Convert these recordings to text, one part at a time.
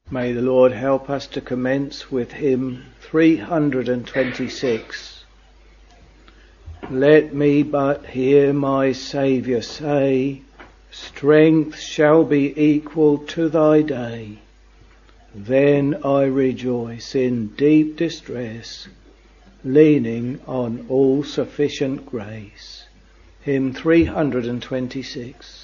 May the Lord help us to commence with hymn 326. Let me but hear my Saviour say, strength shall be equal to thy day. Then I rejoice in deep distress, leaning on all sufficient grace. Hymn 326.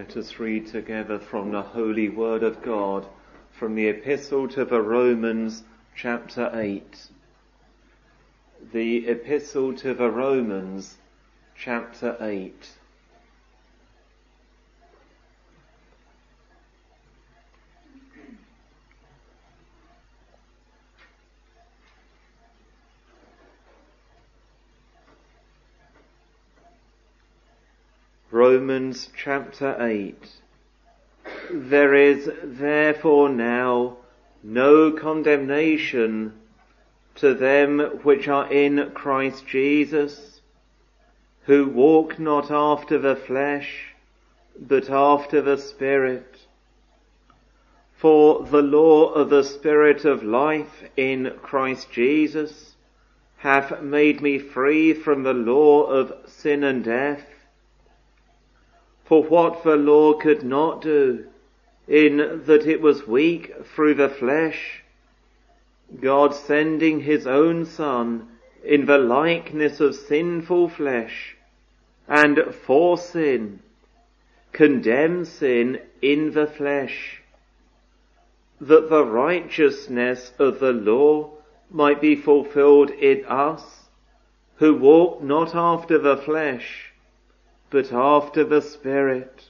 Let us read together from the Holy Word of God, from the Epistle to the Romans, chapter 8. The Epistle to the Romans, chapter 8. Romans chapter 8. There is therefore now no condemnation to them which are in Christ Jesus, who walk not after the flesh, but after the Spirit. For the law of the Spirit of life in Christ Jesus hath made me free from the law of sin and death. For what the law could not do, in that it was weak through the flesh, God sending his own Son in the likeness of sinful flesh, and for sin, condemned sin in the flesh, that the righteousness of the law might be fulfilled in us, who walk not after the flesh, but after the Spirit.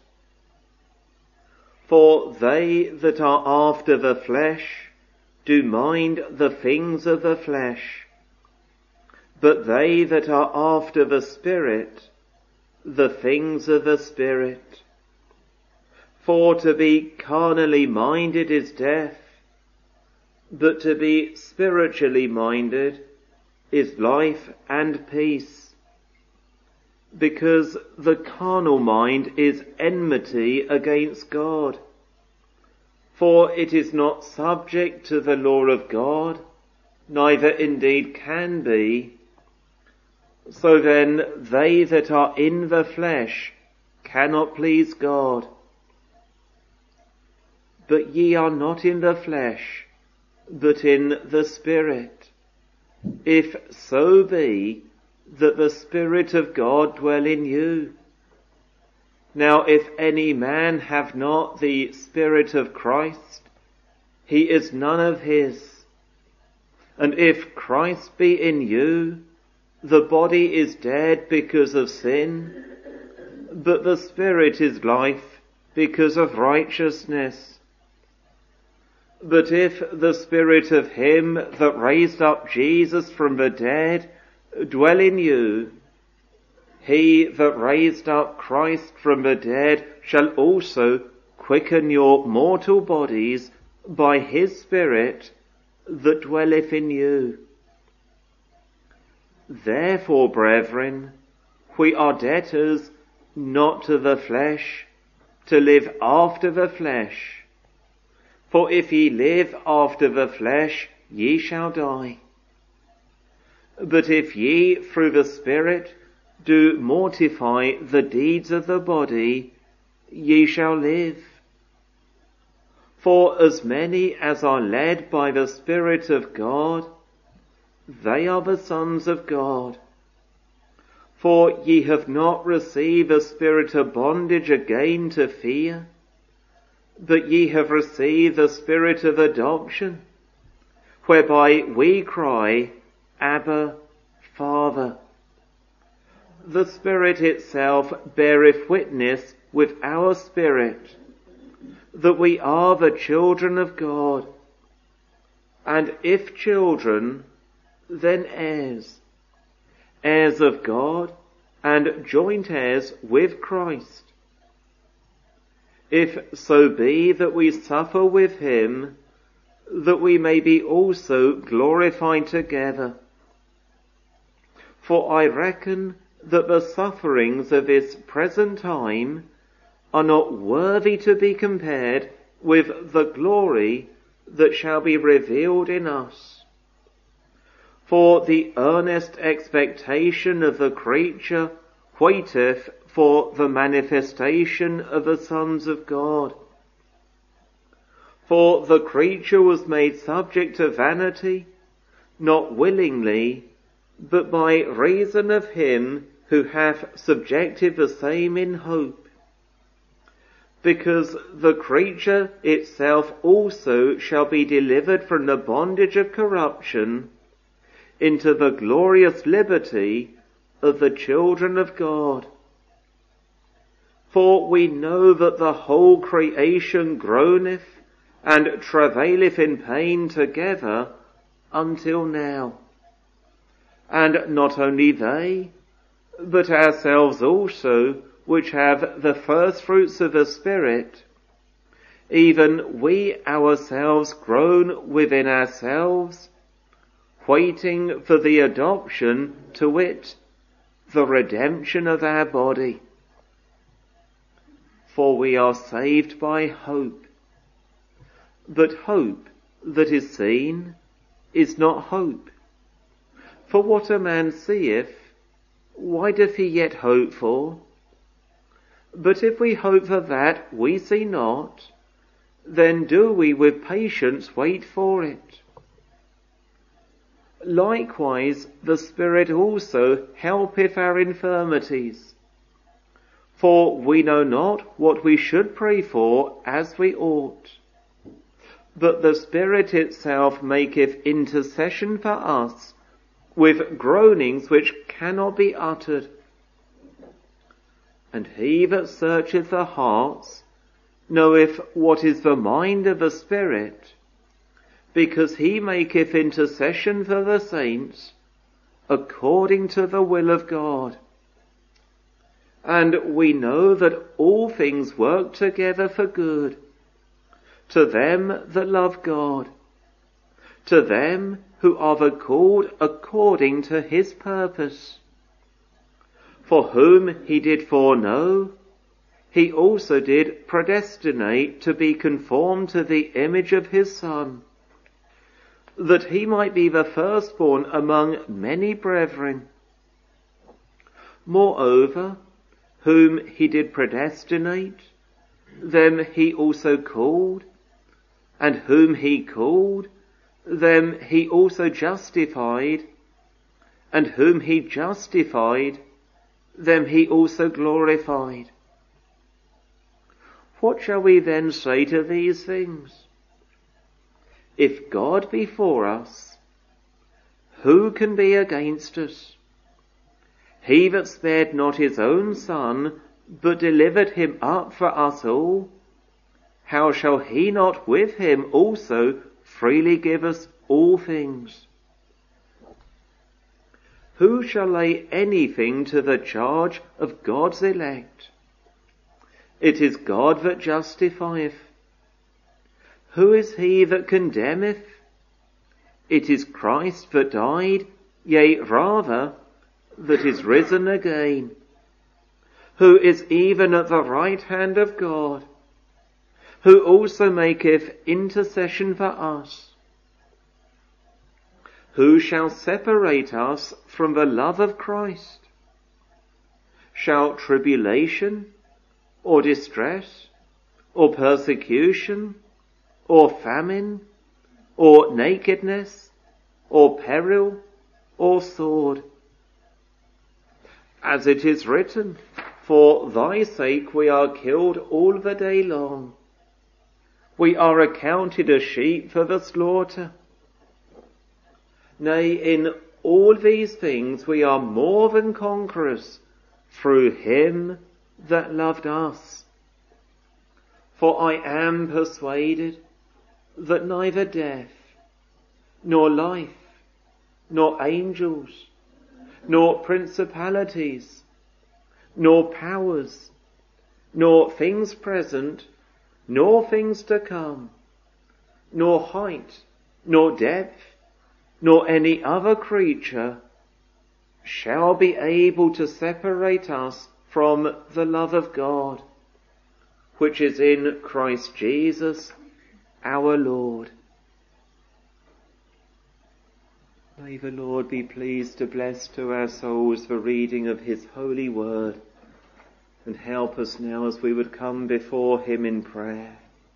For they that are after the flesh do mind the things of the flesh, but they that are after the Spirit, the things of the Spirit. For to be carnally minded is death, but to be spiritually minded is life and peace. Because the carnal mind is enmity against God. For it is not subject to the law of God, neither indeed can be. So then they that are in the flesh cannot please God. But ye are not in the flesh, but in the Spirit, if so be that the Spirit of God dwell in you. Now if any man have not the Spirit of Christ, he is none of his. And if Christ be in you, the body is dead because of sin, but the Spirit is life because of righteousness. But if the Spirit of him that raised up Jesus from the dead dwell in you, he that raised up Christ from the dead shall also quicken your mortal bodies by his Spirit that dwelleth in you. Therefore, brethren, we are debtors not to the flesh, to live after the flesh. For if ye live after the flesh, ye shall die. But if ye through the Spirit do mortify the deeds of the body, ye shall live. For as many as are led by the Spirit of God, they are the sons of God. For ye have not received a spirit of bondage again to fear, but ye have received the Spirit of adoption, whereby we cry, Abba, Father. The Spirit itself beareth witness with our spirit that we are the children of God, and if children, then heirs, heirs of God, and joint heirs with Christ. If so be that we suffer with him, that we may be also glorified together. For I reckon that the sufferings of this present time are not worthy to be compared with the glory that shall be revealed in us. For the earnest expectation of the creature waiteth for the manifestation of the sons of God. For the creature was made subject to vanity, not willingly, but by reason of him who hath subjected the same in hope. because the creature itself also shall be delivered from the bondage of corruption into the glorious liberty of the children of God. For we know that the whole creation groaneth and travaileth in pain together until now. And not only they, but ourselves also, which have the first fruits of the Spirit, even we ourselves groan within ourselves, waiting for the adoption, to wit, the redemption of our body. For we are saved by hope. But hope that is seen is not hope. For what a man seeth, why doth he yet hope for? But if we hope for that we see not, then do we with patience wait for it. Likewise the Spirit also helpeth our infirmities. For we know not what we should pray for as we ought. But the Spirit itself maketh intercession for us with groanings which cannot be uttered. And he that searcheth the hearts knoweth what is the mind of the Spirit, because he maketh intercession for the saints according to the will of God. And we know that all things work together for good, to them that love God, to them who are the called according to his purpose. For whom he did foreknow, he also did predestinate to be conformed to the image of his Son, that he might be the firstborn among many brethren. Moreover, whom he did predestinate, them he also called, and whom he called, them he also justified, and whom he justified, them he also glorified. What shall we then say to these things? If God be for us, who can be against us? He that spared not his own Son, but delivered him up for us all, how shall he not with him also freely give us all things? Who shall lay anything to the charge of God's elect? It is God that justifieth. Who is he that condemneth? It is Christ that died, yea rather, that is risen again, who is even at the right hand of God, who also maketh intercession for us. Who shall separate us from the love of Christ? Shall tribulation, or distress, or persecution, or famine, or nakedness, or peril, or sword? As it is written, for thy sake we are killed all the day long. We are accounted as sheep for the slaughter. Nay, in all these things we are more than conquerors through him that loved us. For I am persuaded that neither death, nor life, nor angels, nor principalities, nor powers, nor things present, nor things to come, nor height, nor depth, nor any other creature shall be able to separate us from the love of God, which is in Christ Jesus our Lord. May the Lord be pleased to bless to our souls the reading of his holy word, and help us now as we would come before him in prayer.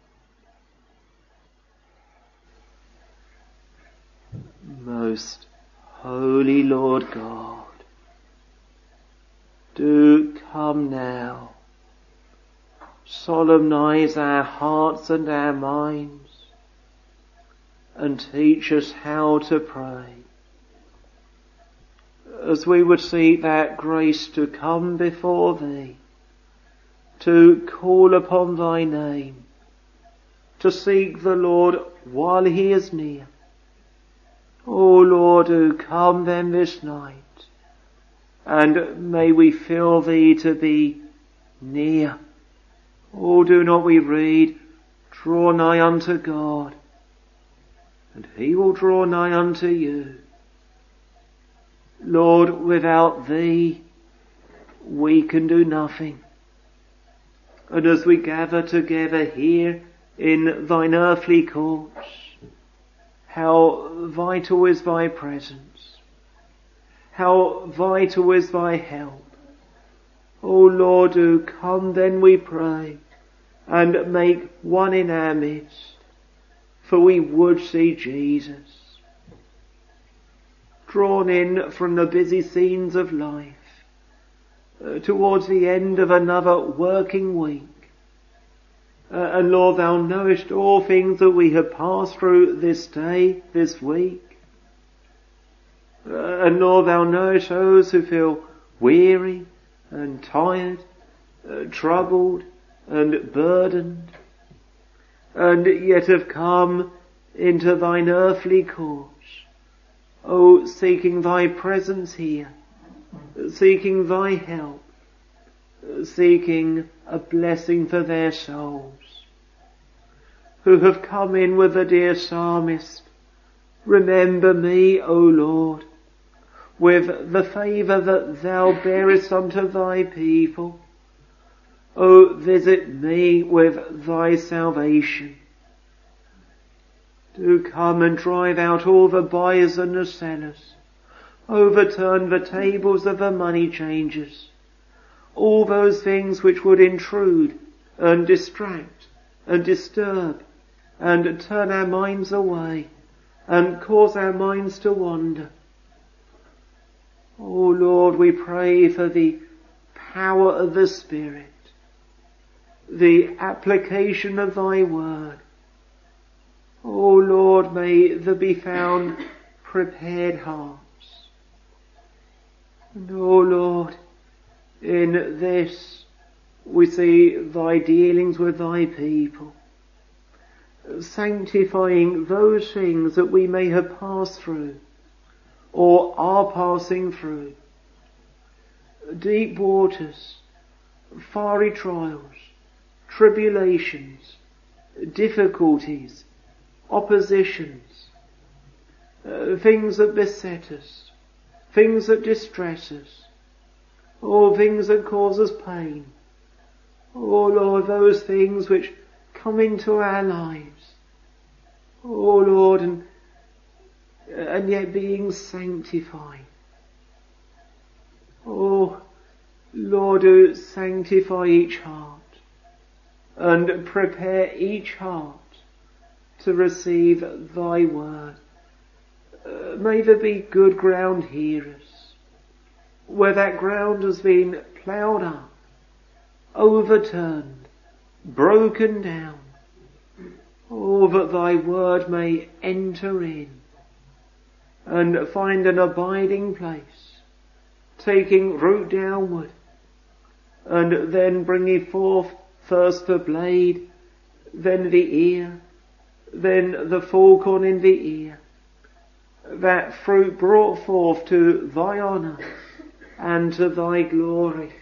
Most holy Lord God, do come now solemnize our hearts and our minds, and teach us how to pray. As we would seek that grace to come before Thee, to call upon Thy name, to seek the Lord while He is near. O Lord, do come then this night, and may we feel Thee to be near. Oh, do not we read, draw nigh unto God, and He will draw nigh unto you. Lord, without Thee, we can do nothing. And as we gather together here in Thine earthly courts, how vital is Thy presence. How vital is Thy help. O Lord, do come then, we pray, and make one in our midst, for we would see Jesus. Drawn in from the busy scenes of life, towards the end of another working week. And Lord, Thou knowest all things that we have passed through this day, this week. And Lord, Thou knowest those who feel weary and tired, troubled and burdened, and yet have come into Thine earthly courts. Oh, seeking Thy presence here, seeking Thy help, seeking a blessing for their souls, who have come in with the dear psalmist, remember me, O Lord, with the favour that Thou bearest unto Thy people. O visit me with Thy salvation. Do come and drive out all the buyers and the sellers, overturn the tables of the money changers, all those things which would intrude and distract and disturb and turn our minds away and cause our minds to wander. O Lord, we pray for the power of the Spirit, the application of Thy word. O Lord, may there be found prepared hearts. And O Lord, in this we see Thy dealings with Thy people, sanctifying those things that we may have passed through or are passing through. Deep waters, fiery trials, tribulations, difficulties, oppositions, things that beset us, things that distress us, or things that cause us pain. Oh Lord, those things which come into our lives. Oh Lord, and yet being sanctified. Oh Lord, do sanctify each heart and prepare each heart to receive Thy word. May there be good ground hearers, where that ground has been ploughed up, overturned, broken down. Oh, that Thy word may enter in and find an abiding place, taking root downward, and then bringing forth first the blade, then the ear, then the full corn in the ear, that fruit brought forth to Thy honour and to Thy glory.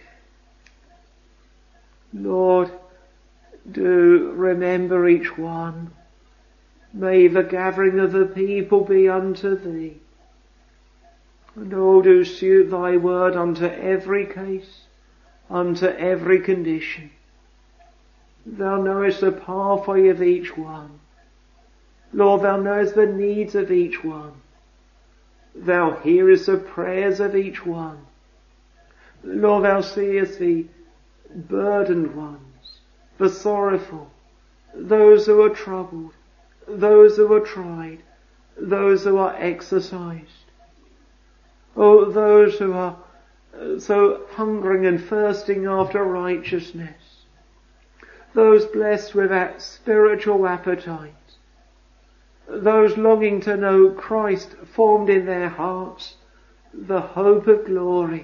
Lord, do remember each one. May the gathering of the people be unto Thee. And oh, do suit Thy word unto every case, unto every condition. Thou knowest the pathway of each one. Lord, Thou knowest the needs of each one. Thou hearest the prayers of each one. Lord, Thou seest the burdened ones, the sorrowful, those who are troubled, those who are tried, those who are exercised. Oh, those who are so hungering and thirsting after righteousness, those blessed with that spiritual appetite, those longing to know Christ formed in their hearts, the hope of glory,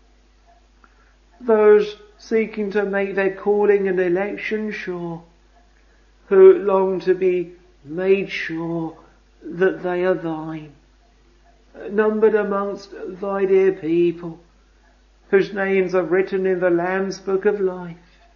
those seeking to make their calling and election sure, who long to be made sure that they are thine, numbered amongst thy dear people, whose names are written in the Lamb's book of life,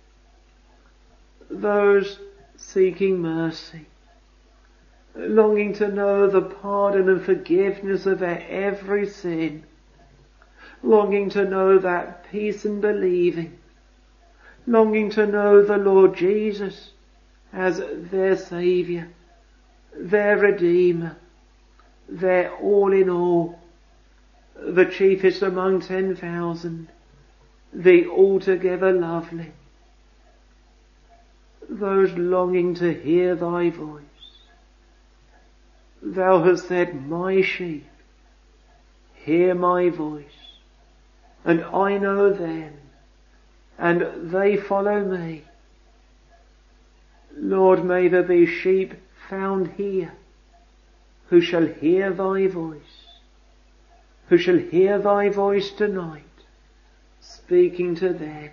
those seeking mercy, longing to know the pardon and forgiveness of their every sin, longing to know that peace and believing, longing to know the Lord Jesus as their Saviour, their Redeemer, their all in all, the chiefest among 10,000, the altogether lovely, those longing to hear thy voice. Thou hast said, my sheep hear my voice, and I know them, and they follow me. Lord, may there be sheep found here who shall hear thy voice, who shall hear thy voice tonight, speaking to them.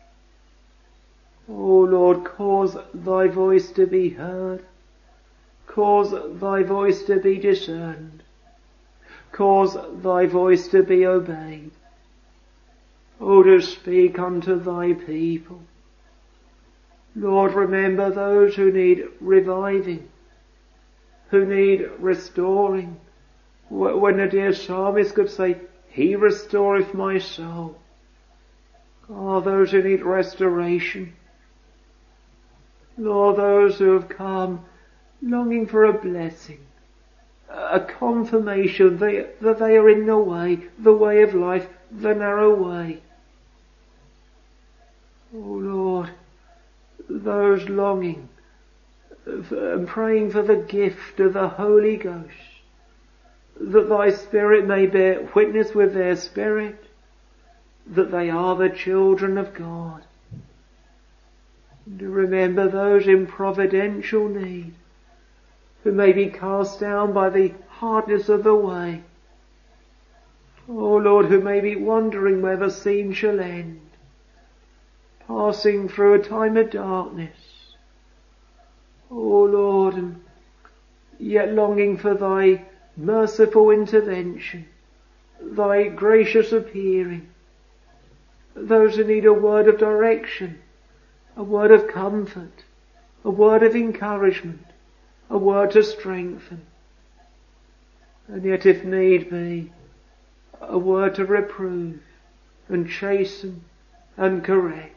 O Lord, cause thy voice to be heard, cause thy voice to be discerned, cause thy voice to be obeyed. O, to speak unto thy people. Lord, remember those who need reviving, who need restoring. When the dear psalmist could say, he restoreth my soul. Oh, those who need restoration. Lord, those who have come longing for a blessing, a confirmation that they are in the way of life, the narrow way. Oh Lord, those longing and praying for the gift of the Holy Ghost, that thy Spirit may bear witness with their spirit that they are the children of God. And to remember those in providential need, who may be cast down by the hardness of the way. Oh Lord, who may be wondering where the scene shall end, passing through a time of darkness. Oh Lord, and yet longing for thy merciful intervention, thy gracious appearing. Those who need a word of direction, a word of comfort, a word of encouragement, a word to strengthen, and yet if need be, a word to reprove and chasten and correct.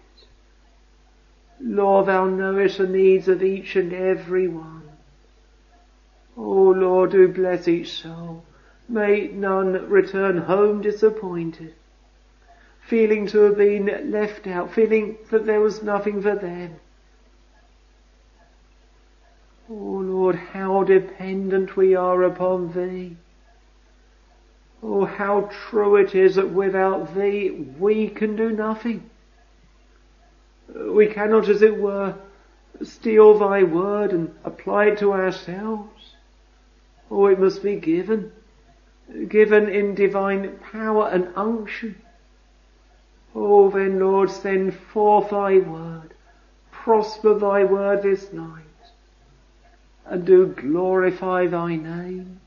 Lord, thou knowest the needs of each and every one. Oh Lord, do bless each soul. May none return home disappointed, feeling to have been left out, feeling that there was nothing for them. Oh Lord, how dependent we are upon thee. Oh, how true it is that without thee we can do nothing. We cannot, as it were, steal thy word and apply it to ourselves. Oh, it must be given in divine power and unction. Oh, then, Lord, send forth thy word, prosper thy word this night, and do glorify thy name.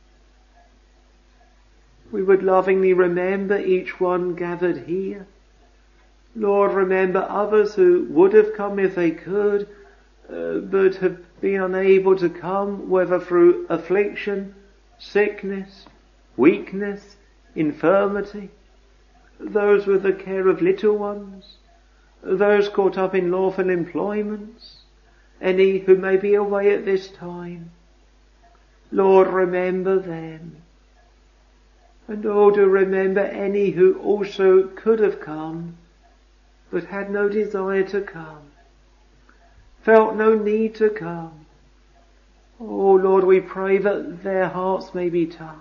We would lovingly remember each one gathered here. Lord, remember others who would have come if they could, but have been unable to come, whether through affliction, sickness, weakness, infirmity. Those with the care of little ones, those caught up in lawful employments, any who may be away at this time. Lord, remember them. And oh, do remember any who also could have come, but had no desire to come, felt no need to come. Oh Lord, we pray that their hearts may be touched.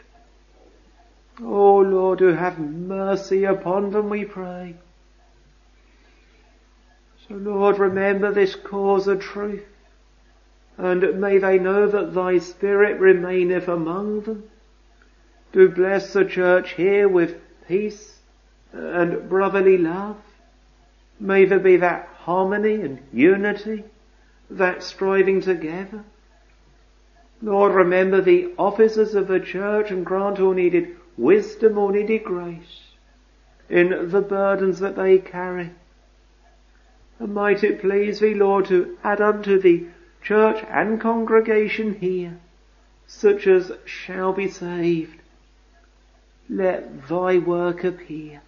Oh Lord, do have mercy upon them, we pray. So Lord, remember this cause of truth, and may they know that thy Spirit remaineth among them. Do bless the church here with peace and brotherly love. May there be that harmony and unity, that striving together. Lord, remember the officers of the church and grant all needed wisdom, all needed grace in the burdens that they carry. And might it please thee, Lord, to add unto the church and congregation here such as shall be saved. Let thy work appear.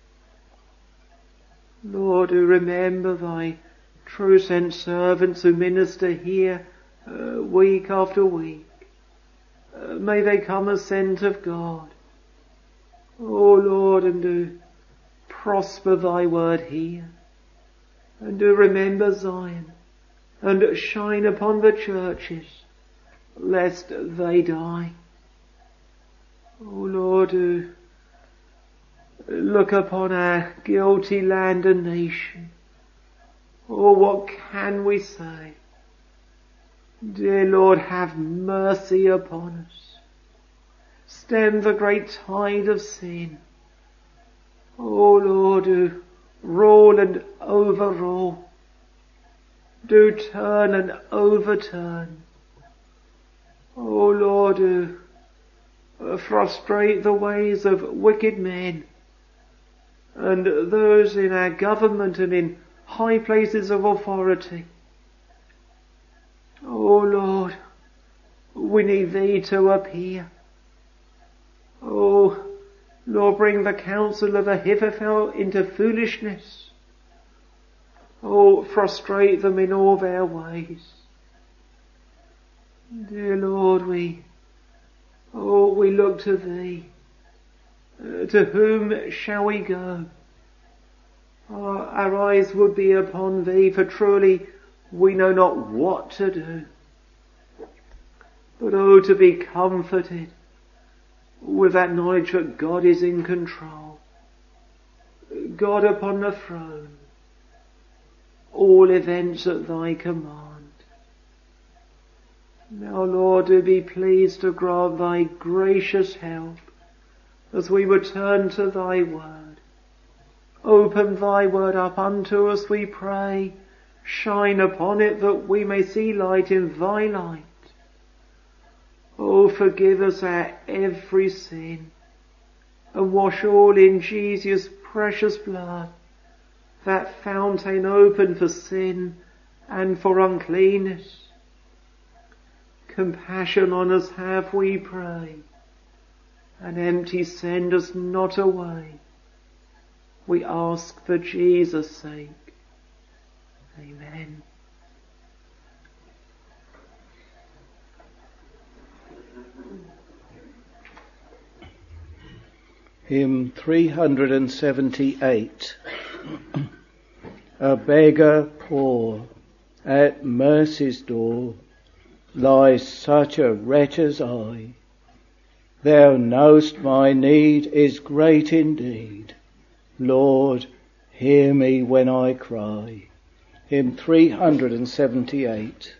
Lord, do remember thy true sent servants who minister here week after week. May they come as sent of God. O Lord, and do prosper thy word here. And do remember Zion, and shine upon the churches, lest they die. O Lord, do look upon our guilty land and nation. Oh, what can we say? Dear Lord, have mercy upon us. Stem the great tide of sin. Oh Lord, do rule and overrule. Do turn and overturn. Oh Lord, do frustrate the ways of wicked men, and those in our government and in high places of authority. Oh Lord, we need thee to appear. Oh Lord, bring the counsel of Ahithophel into foolishness. Oh, frustrate them in all their ways. Dear Lord, we look to thee. To whom shall we go? Our eyes would be upon thee, for truly we know not what to do. But oh, to be comforted with that knowledge that God is in control. God upon the throne. All events at thy command. Now Lord, do be pleased to grant thy gracious help as we return to thy word. Open thy word up unto us, we pray. Shine upon it that we may see light in thy light. Oh, forgive us our every sin, and wash all in Jesus' precious blood, that fountain open for sin and for uncleanness. Compassion on us have, we pray, and empty send us not away. We ask for Jesus' sake. Amen. Hymn 378. A beggar poor at mercy's door lies such a wretch as I. Thou knowest my need is great indeed. Lord, hear me when I cry. Hymn 378.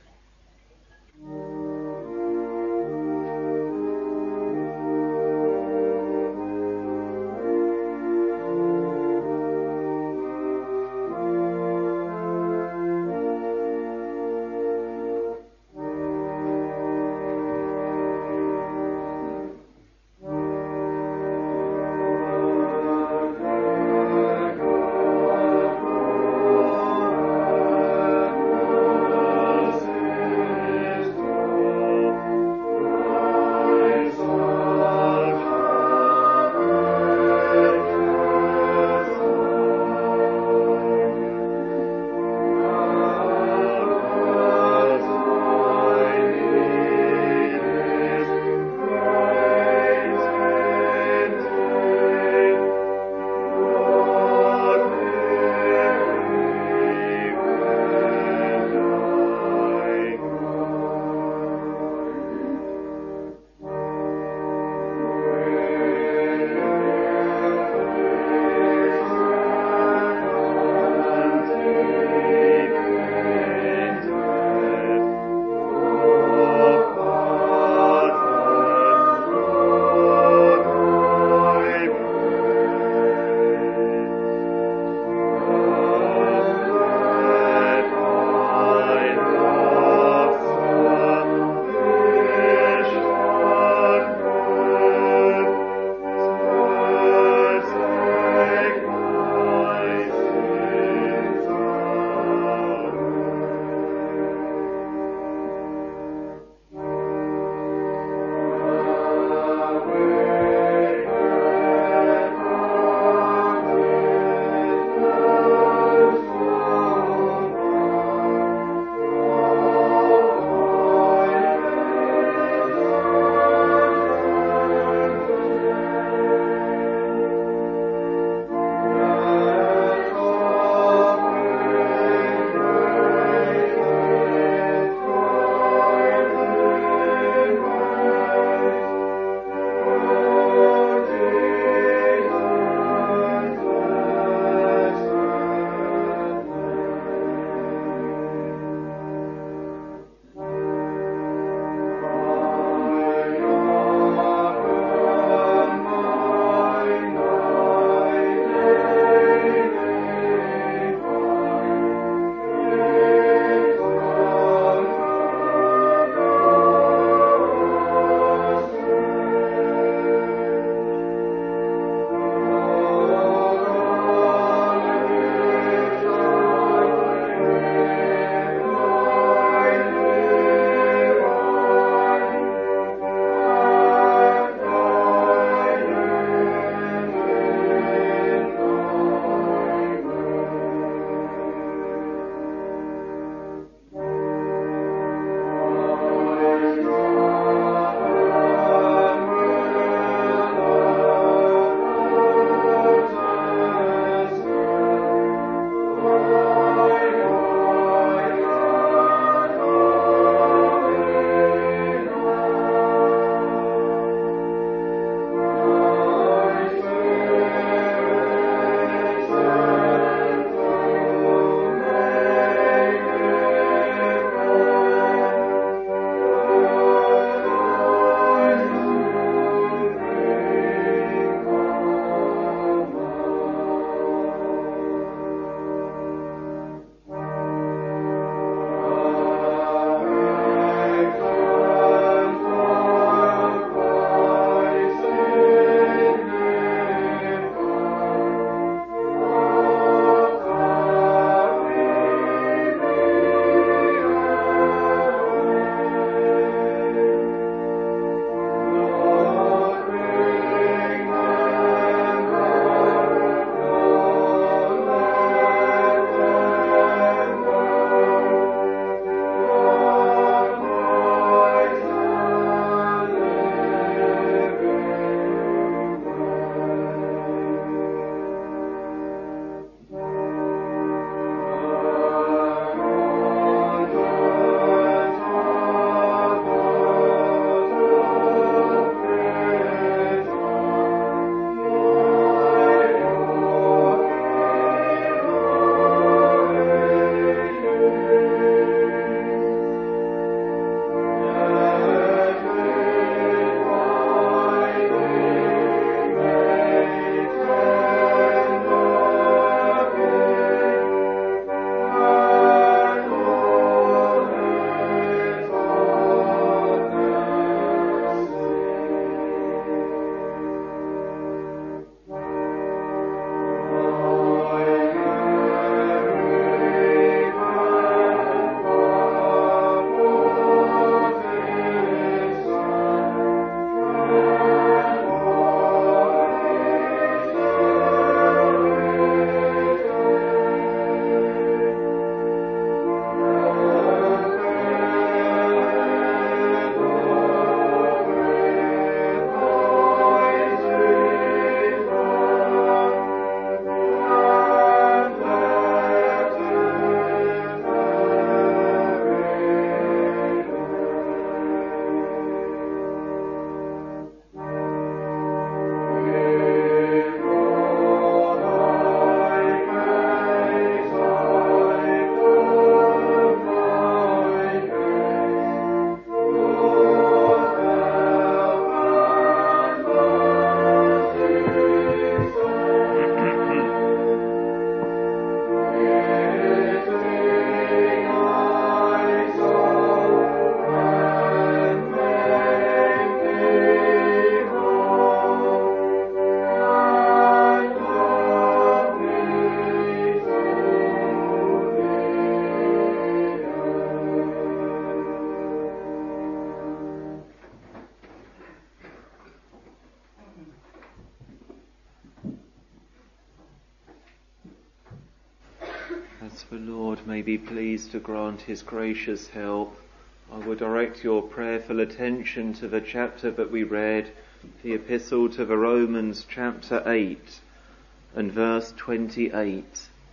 As the Lord may be pleased to grant his gracious help, I will direct your prayerful attention to the chapter that we read, the Epistle to the Romans, chapter 8 and verse 28.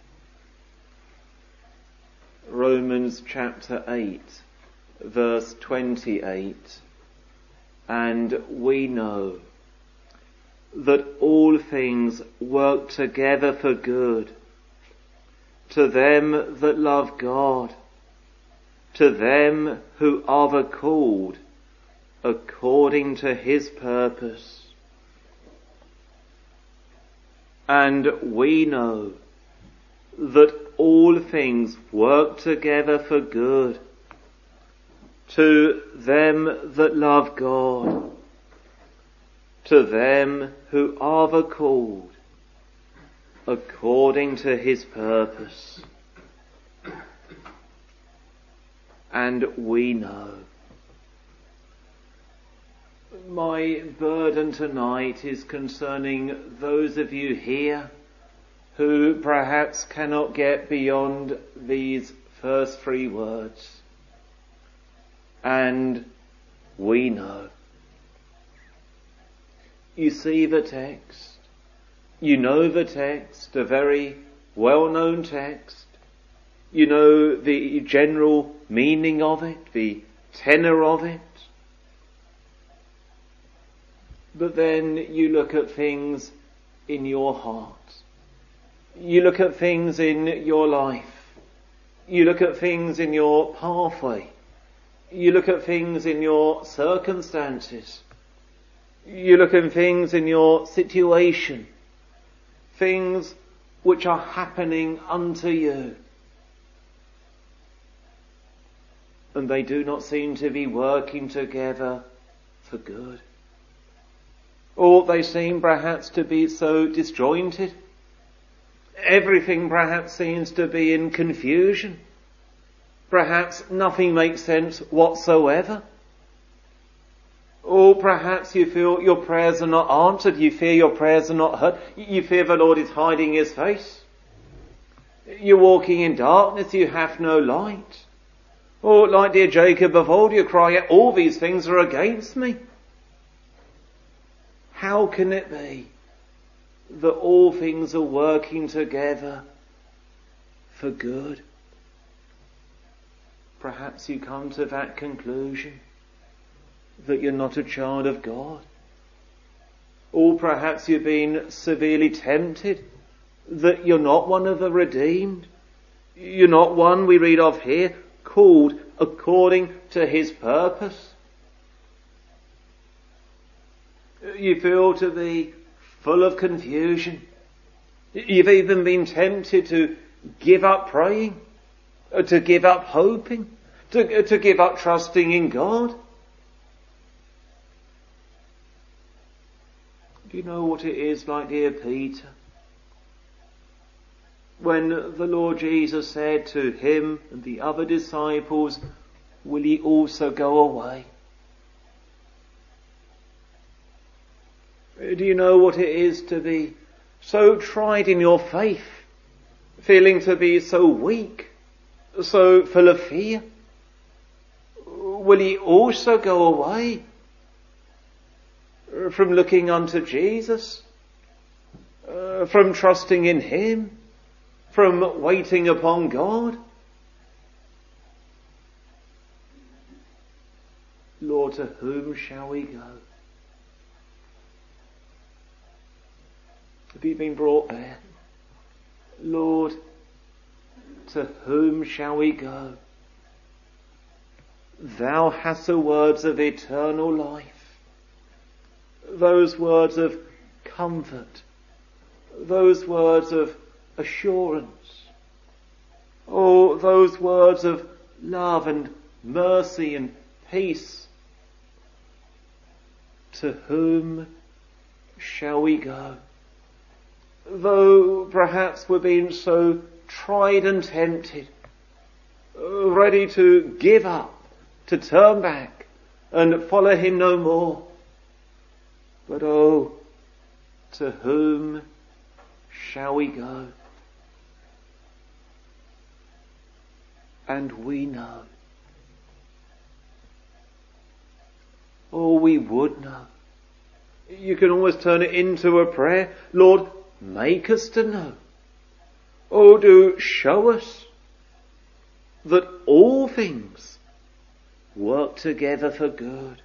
Romans chapter 8, verse 28. And we know that all things work together for good to them that love God, to them who are the called according to his purpose. And we know that all things work together for good to them that love God, to them who are the called according to his purpose. And we know. My burden tonight is concerning those of you here who perhaps cannot get beyond these first three words. And we know. You see the text. You know the text, a very well-known text. You know the general meaning of it, the tenor of it. But then you look at things in your heart. You look at things in your life. You look at things in your pathway. You look at things in your circumstances. You look at things in your situation. Things which are happening unto you. And they do not seem to be working together for good. Or they seem perhaps to be so disjointed. Everything perhaps seems to be in confusion. Perhaps nothing makes sense whatsoever. Or perhaps you feel your prayers are not answered. You fear your prayers are not heard. You fear the Lord is hiding his face. You're walking in darkness. You have no light. Or like dear Jacob of old, you cry out, all these things are against me. How can it be that all things are working together for good? Perhaps you come to that conclusion that you're not a child of God. Or perhaps you've been severely tempted that you're not one of the redeemed. You're not one we read of here called according to his purpose. You feel to be full of confusion. You've even been tempted to give up praying, to give up hoping, to give up trusting in God. Do you know what it is like dear Peter? When the Lord Jesus said to him and the other disciples, will ye also go away? Do you know what it is to be so tried in your faith, feeling to be so weak, so full of fear? Will ye also go away from looking unto Jesus, from trusting in him, from waiting upon God? Lord, to whom shall we go? Have you been brought there? Lord, to whom shall we go? Thou hast the words of eternal life. Those words of comfort. Those words of assurance. Oh, those words of love and mercy and peace. To whom shall we go? Though perhaps we're being so tried and tempted, ready to give up, to turn back and follow him no more. But oh, to whom shall we go? and we know. Oh, we would know. You can always turn it into a prayer. Lord, make us to know. Oh, do show us that all things work together for good.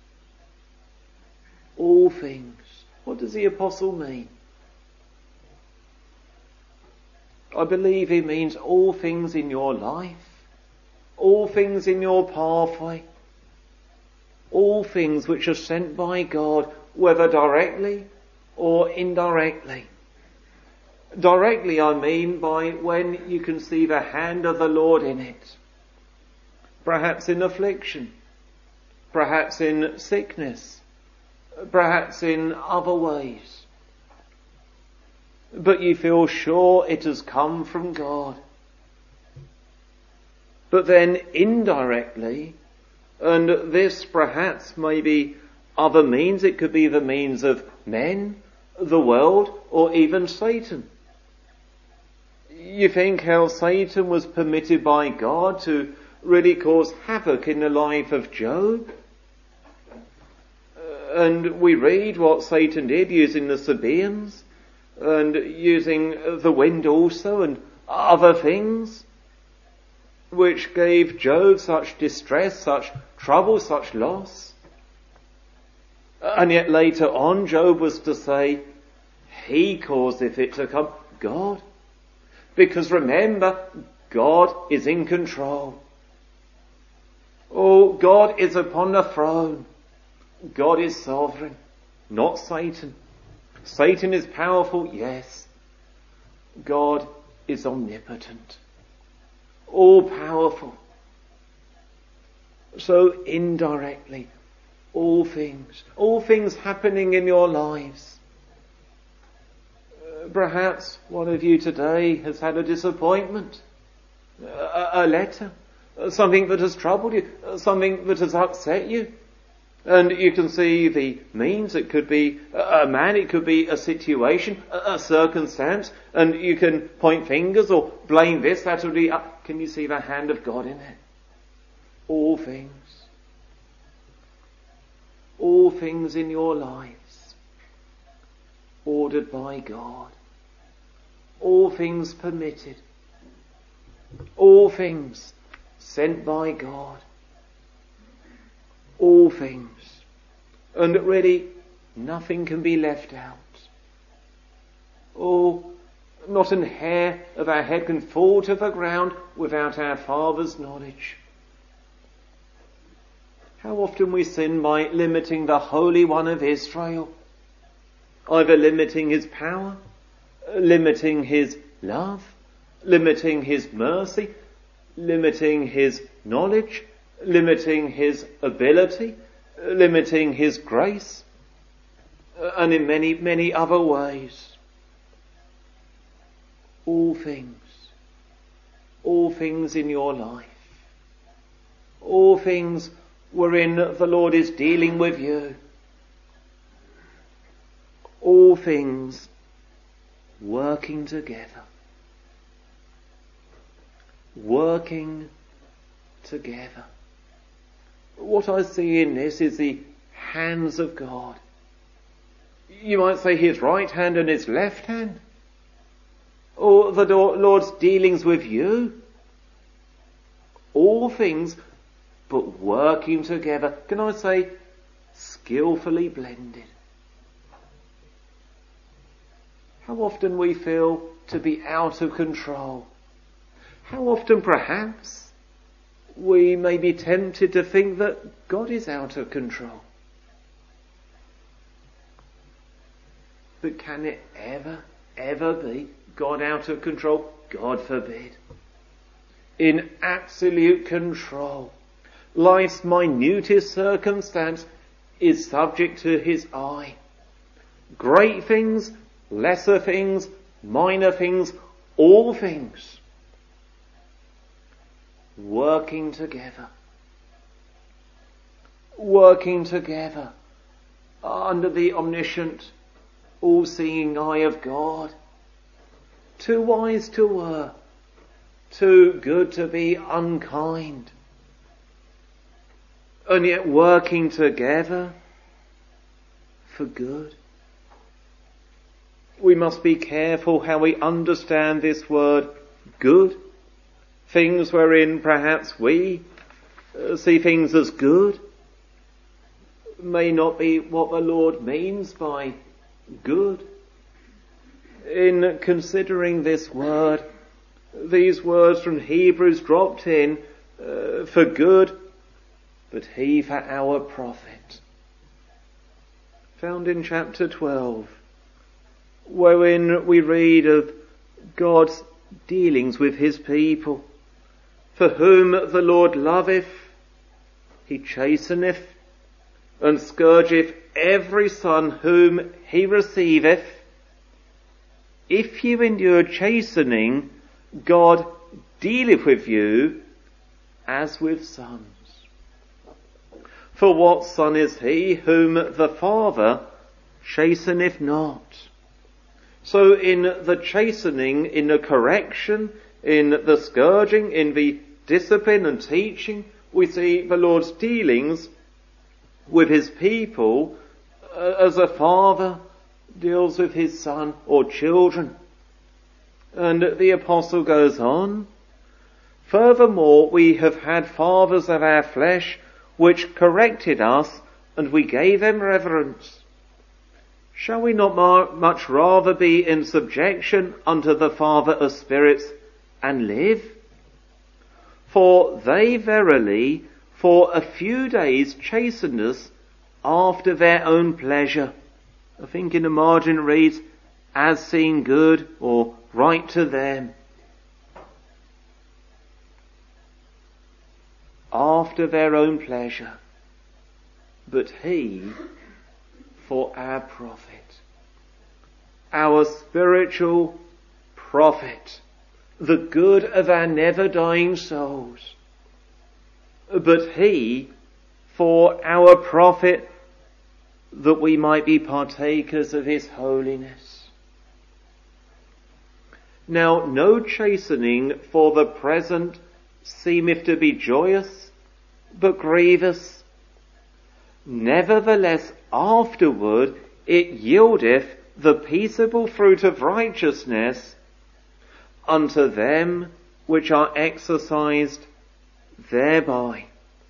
All things. What does the apostle mean? I believe he means all things in your life, all things in your pathway, all things which are sent by God, whether directly or indirectly. Directly I mean by when you can see the hand of the Lord in it. Perhaps in affliction, perhaps in sickness, perhaps in other ways. But you feel sure it has come from God. But then indirectly, and this perhaps may be other means, it could be the means of men, the world, or even Satan. You think how Satan was permitted by God to really cause havoc in the life of Job? And we read what Satan did using the Sabaeans and using the wind also and other things which gave Job such distress, such trouble, such loss. And yet later on Job was to say, he causeth it to come, God. Because remember, God is in control. Oh, God is upon the throne. God is sovereign, not Satan. Satan is powerful, yes. God is omnipotent, all powerful. So indirectly, all things happening in your lives. Perhaps one of you today has had a disappointment, a letter, something that has troubled you, something that has upset you. And you can see the means. It could be a man, it could be a situation, a circumstance, and you can point fingers or blame this, that, or the other. Can you see the hand of God in it? All things in your lives, ordered by God. All things permitted. All things sent by God. All things. And really, nothing can be left out. Oh, not an hair of our head can fall to the ground without our Father's knowledge. How often we sin by limiting the Holy One of Israel, either limiting his power, limiting his love, limiting his mercy, limiting his knowledge, limiting his ability, limiting his grace, and in many, many other ways. All things in your life, all things wherein the Lord is dealing with you, all things working together. Working together. What I see in this is the hands of God. You might say his right hand and his left hand. Or the Lord's dealings with you. All things, but working together. Can I say, skillfully blended. How often we feel to be out of control. How often perhaps we may be tempted to think that God is out of control. But can it ever be God out of control? God forbid. In absolute control. Life's minutest circumstance is subject to his eye. Great things, lesser things, minor things, all things working together under the omniscient, all-seeing eye of God. Too wise to err, too good to be unkind, and yet working together for good. We must be careful how we understand this word good. Things wherein perhaps we see things as good may not be what the Lord means by good. In considering this word, these words from Hebrews dropped in for good, but he for our profit. Found in chapter 12, wherein we read of God's dealings with his people. For whom the Lord loveth, he chasteneth, and scourgeth every son whom he receiveth. If you endure chastening, God dealeth with you as with sons. For what son is he whom the Father chasteneth not? So in the chastening, in the correction, in the scourging, in the discipline and teaching, we see the Lord's dealings with his people as a father deals with his son or children. And the apostle goes on, furthermore, we have had fathers of our flesh which corrected us, and we gave them reverence. Shall we not much rather be in subjection unto the Father of spirits and live? For they verily for a few days chastened us after their own pleasure. I think in the margin reads, as seemed good or right to them. After their own pleasure, but he for our profit, our spiritual profit, the good of our never dying souls, but he for our profit, that we might be partakers of his holiness. Now no chastening for the present seemeth to be joyous, but grievous. Nevertheless afterward it yieldeth the peaceable fruit of righteousness unto them which are exercised thereby.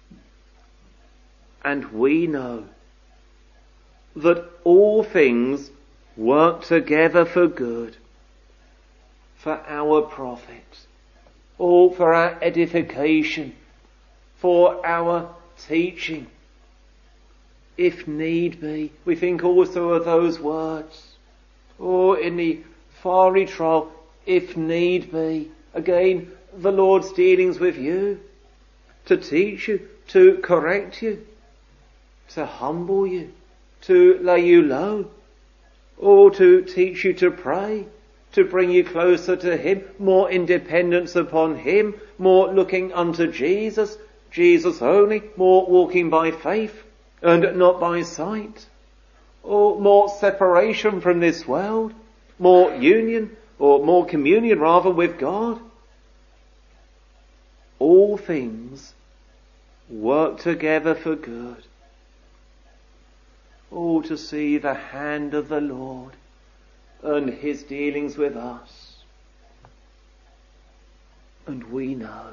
And we know that all things work together for good, for our profit, all for our edification, for our teaching, if need be. We think also of those words, or in the fiery trial, if need be. Again, the Lord's dealings with you, to teach you, to correct you, to humble you, to lay you low, or to teach you to pray, to bring you closer to him, more independence upon him, more looking unto Jesus, Jesus only, more walking by faith and not by sight, or more separation from this world, more union, or more communion rather with God. All things work together for good. Oh, to see the hand of the Lord and his dealings with us. And we know.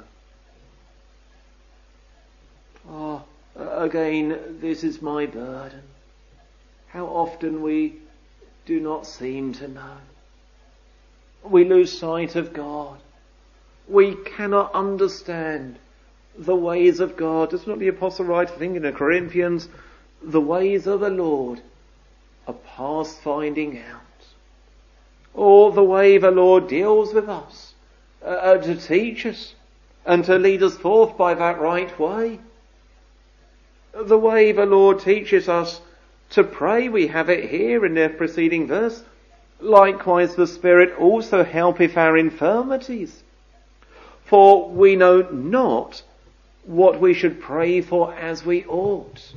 Again, this is my burden. How often we do not seem to know. We lose sight of God. We cannot understand the ways of God. Does not the apostle write, I think in the Corinthians, the ways of the Lord are past finding out. Or the way the Lord deals with us, to teach us and to lead us forth by that right way. The way the Lord teaches us to pray, we have it here in the preceding verse. Likewise the Spirit also helpeth our infirmities. For we know not what we should pray for as we ought.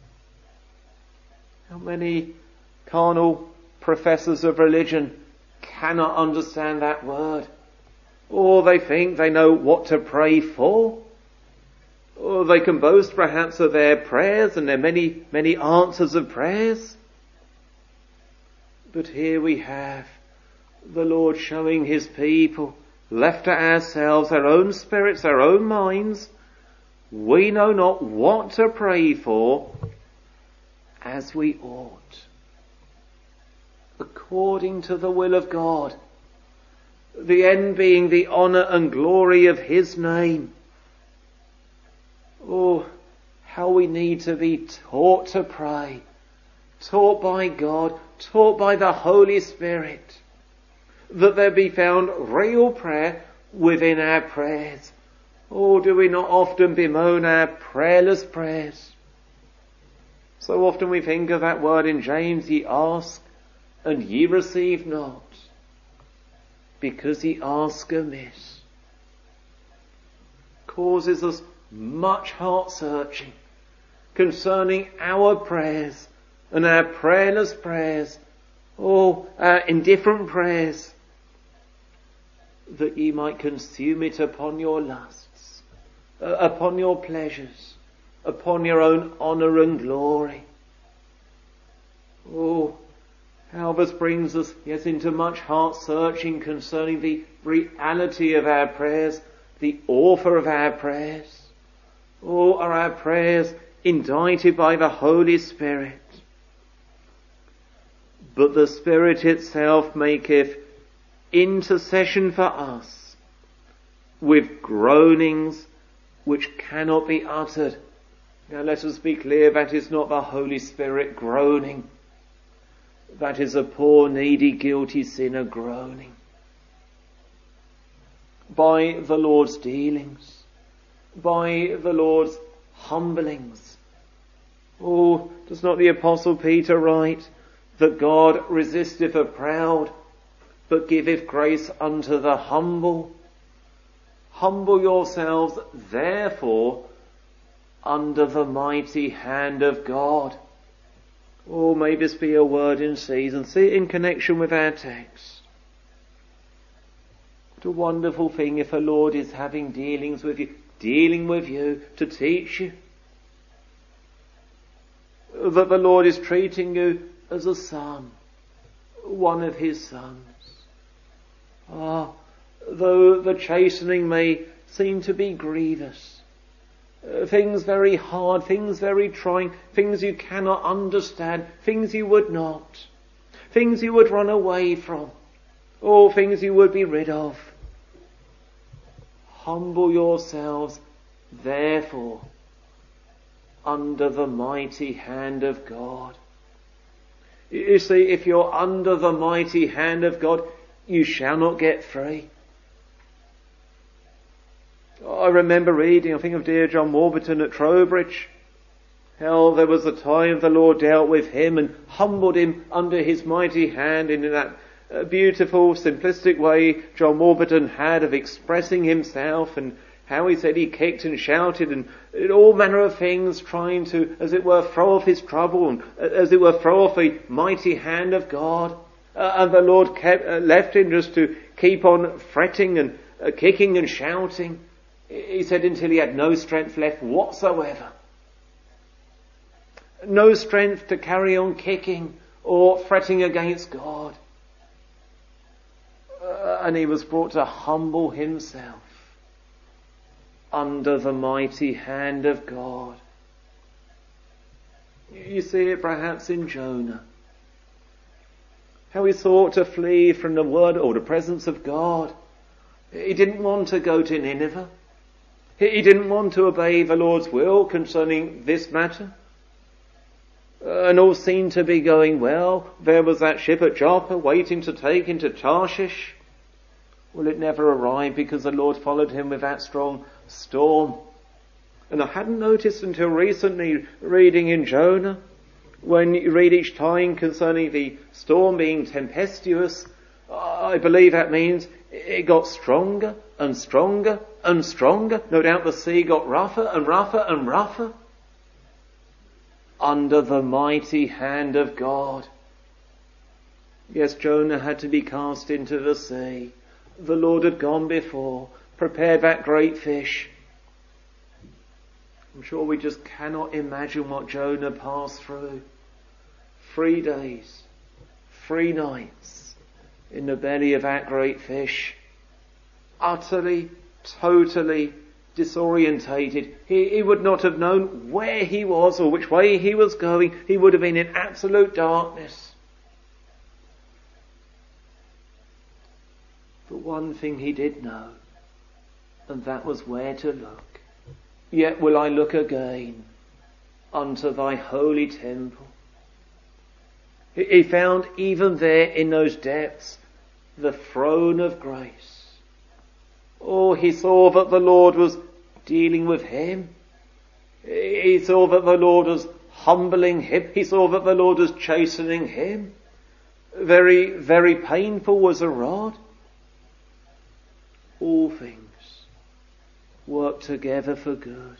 How many carnal professors of religion cannot understand that word? or they think they know what to pray for, or they can boast perhaps of their prayers and their many, many answers of prayers. But here we have the Lord showing his people, left to ourselves, our own spirits, our own minds, we know not what to pray for as we ought, according to the will of God, the end being the honour and glory of his name. Oh, how we need to be taught to pray, taught by God, taught by the Holy Spirit, that there be found real prayer within our prayers. Oh, do we not often bemoan our prayerless prayers? So often we think of that word in James, ye ask and ye receive not, because ye ask amiss. Causes us much heart searching concerning our prayers and our prayerless prayers, or our indifferent prayers, that ye might consume it upon your lusts, upon your pleasures, upon your own honour and glory. Oh, how this brings us, yes, into much heart searching concerning the reality of our prayers, the author of our prayers. Oh, are our prayers indited by the Holy Spirit? But the Spirit itself maketh intercession for us with groanings which cannot be uttered. Now let us be clear, that is not the Holy Spirit groaning. That is a poor, needy, guilty sinner groaning. By the Lord's dealings, by the Lord's humblings. Oh, does not the Apostle Peter write that God resisteth the proud, but giveth grace unto the humble? Humble yourselves, therefore, under the mighty hand of God. Oh, may this be a word in season. See it in connection with our text. What a wonderful thing if the Lord is having dealings with you, dealing with you to teach you. That the Lord is treating you as a son, one of his sons. Ah, though the chastening may seem to be grievous, things very hard, things very trying, things you cannot understand, things you would not, things you would run away from, or things you would be rid of. Humble yourselves, therefore, under the mighty hand of God. You see, if you're under the mighty hand of God, you shall not get free. I remember reading, I think of dear John Warburton at Trowbridge, how there was a time the Lord dealt with him and humbled him under his mighty hand, and in that beautiful, simplistic way John Warburton had of expressing himself, and how he said he kicked and shouted and all manner of things, trying to, as it were, throw off his trouble and, as it were, throw off the mighty hand of God. And the Lord left him just to keep on fretting and kicking and shouting. He said until he had no strength left whatsoever. No strength to carry on kicking or fretting against God. And he was brought to humble himself under the mighty hand of God. You see it perhaps in Jonah. How he sought to flee from the word or the presence of God. He didn't want to go to Nineveh. He didn't want to obey the Lord's will concerning this matter. And all seemed to be going well. There was that ship at Joppa waiting to take him to Tarshish. Well, it never arrived because the Lord followed him with that strong storm. And I hadn't noticed until recently, reading in Jonah, when you read each time concerning the storm being tempestuous, I believe that means it got stronger and stronger and stronger. No doubt the sea got rougher and rougher and rougher. Under the mighty hand of God. Yes, Jonah had to be cast into the sea. the Lord had gone before, prepared that great fish. I'm sure we just cannot imagine what Jonah passed through. 3 days, 3 nights in the belly of that great fish. Utterly, totally disorientated. He would not have known where he was or which way he was going. He would have been in absolute darkness. But one thing he did know, and that was where to look. Yet will I look again unto thy holy temple. He found even there in those depths the throne of grace. Oh, he saw that the Lord was dealing with him. He saw that the Lord was humbling him. He saw that the Lord was chastening him. Very, very painful was the rod. All things work together for good.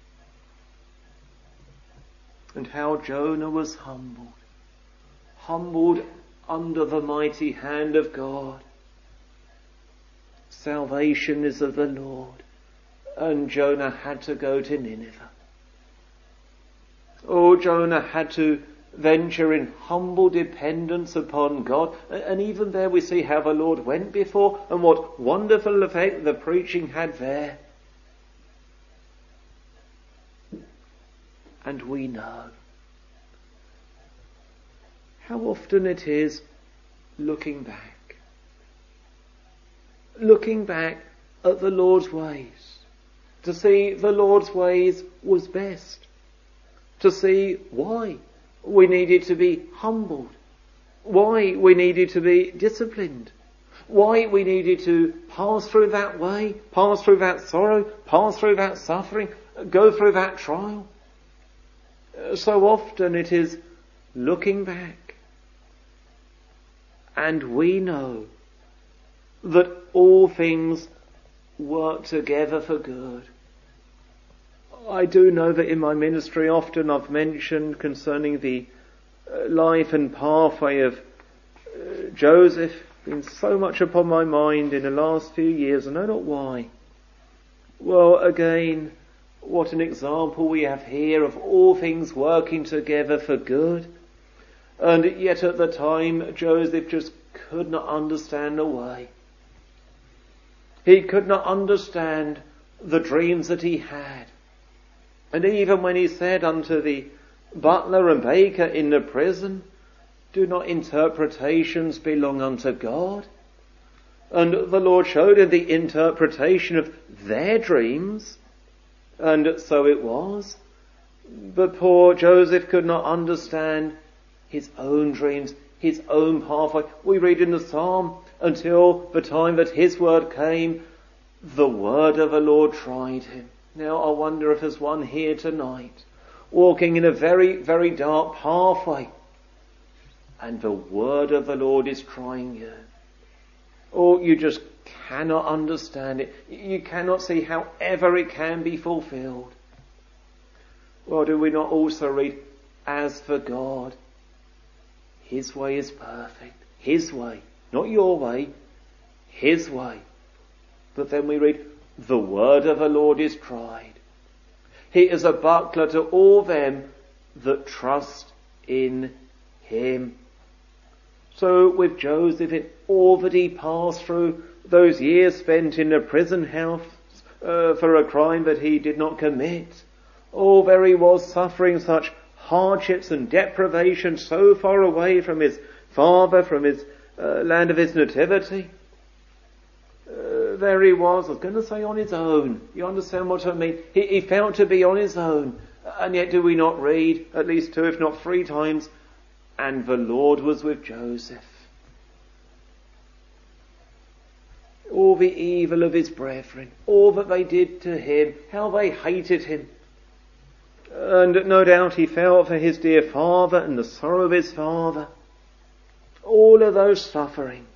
And how Jonah was humbled under the mighty hand of God. Salvation is of the Lord, and Jonah had to go to Nineveh. Oh, Jonah had to venture in humble dependence upon God, and even there we see how the Lord went before and what wonderful effect the preaching had there. And we know how often it is looking back at the Lord's ways, to see the Lord's ways was best, to see why we needed to be humbled, why we needed to be disciplined, why we needed to pass through that way, pass through that sorrow, pass through that suffering, go through that trial. So often it is looking back, and we know that all things work together for good. I do know that in my ministry often I've mentioned concerning the life and pathway of Joseph, been so much upon my mind in the last few years, I know not why. Well, again, what an example we have here of all things working together for good. And yet at the time, Joseph just could not understand the way. He could not understand the dreams that he had. And even when he said unto the butler and baker in the prison, do not interpretations belong unto God? And the Lord showed him the interpretation of their dreams, and so it was. But poor Joseph could not understand his own dreams, his own pathway. We read in the Psalm, until the time that his word came, the word of the Lord tried him. Now I wonder if there's one here tonight, walking in a very, very dark pathway, and the word of the Lord is trying you. Oh, you just cannot understand it. You cannot see how ever it can be fulfilled. Well, do we not also read, as for God, his way is perfect. His way, not your way, his way. But then we read, the word of the Lord is tried. He is a buckler to all them that trust in him. So with Joseph, in all that he passed through, those years spent in a prison house for a crime that he did not commit, there he was suffering such hardships and deprivation so far away from his father, from his land of his nativity. There he was, I was going to say on his own. You understand what I mean? He felt to be on his own. And yet do we not read at least 2, if not 3 times, and the Lord was with Joseph. All the evil of his brethren, all that they did to him, how they hated him. And no doubt he felt for his dear father and the sorrow of his father. All of those sufferings.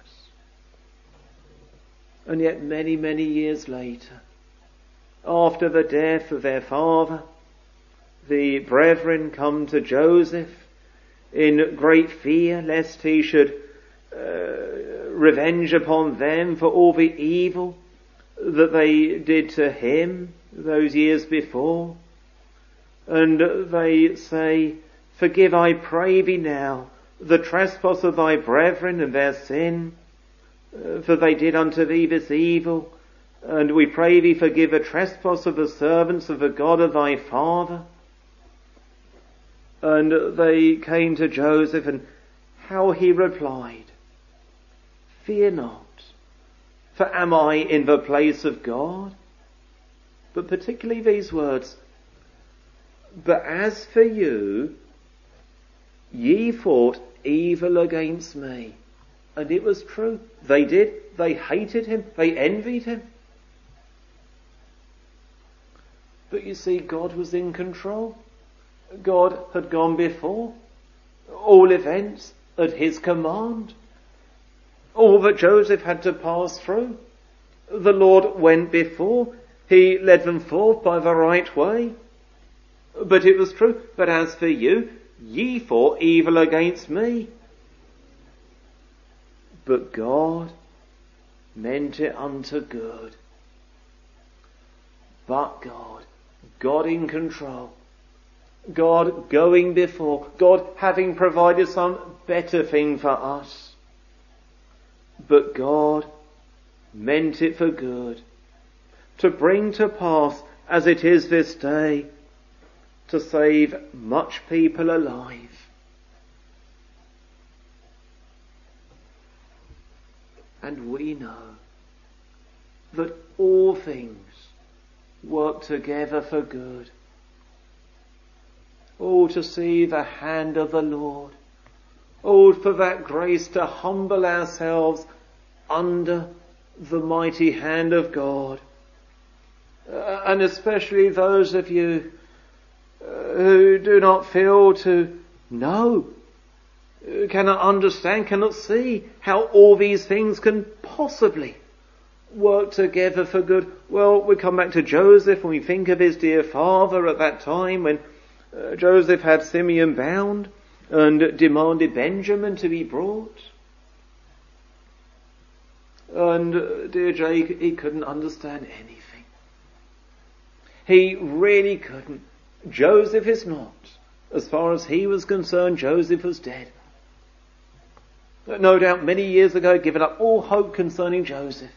And yet many, many years later, after the death of their father, the brethren come to Joseph in great fear lest he should revenge upon them for all the evil that they did to him those years before. And they say, "Forgive, I pray thee now, the trespass of thy brethren and their sin, for they did unto thee this evil. And we pray thee, forgive the trespass of the servants of the God of thy father." And they came to Joseph, and how he replied, "Fear not, for am I in the place of God?" But particularly these words, "But as for you, ye thought evil against me." And it was true. They did. They hated him. They envied him. But you see, God was in control. God had gone before. All events at his command. All that Joseph had to pass through, the Lord went before. He led them forth by the right way. But it was true. "But as for you, ye thought evil against me. But God meant it unto good." But God in control, God going before, God having provided some better thing for us. But God meant it for good, to bring to pass, as it is this day, to save much people alive. And we know that all things work together for good. Oh, to see the hand of the Lord. Oh, for that grace to humble ourselves under the mighty hand of God. And especially those of you who do not feel to know, cannot understand, cannot see how all these things can possibly work together for good. Well, we come back to Joseph and we think of his dear father at that time when Joseph had Simeon bound and demanded Benjamin to be brought. And dear Jacob, he couldn't understand anything. He really couldn't. Joseph is not. As far as he was concerned, Joseph was dead. No doubt many years ago given up all hope concerning Joseph.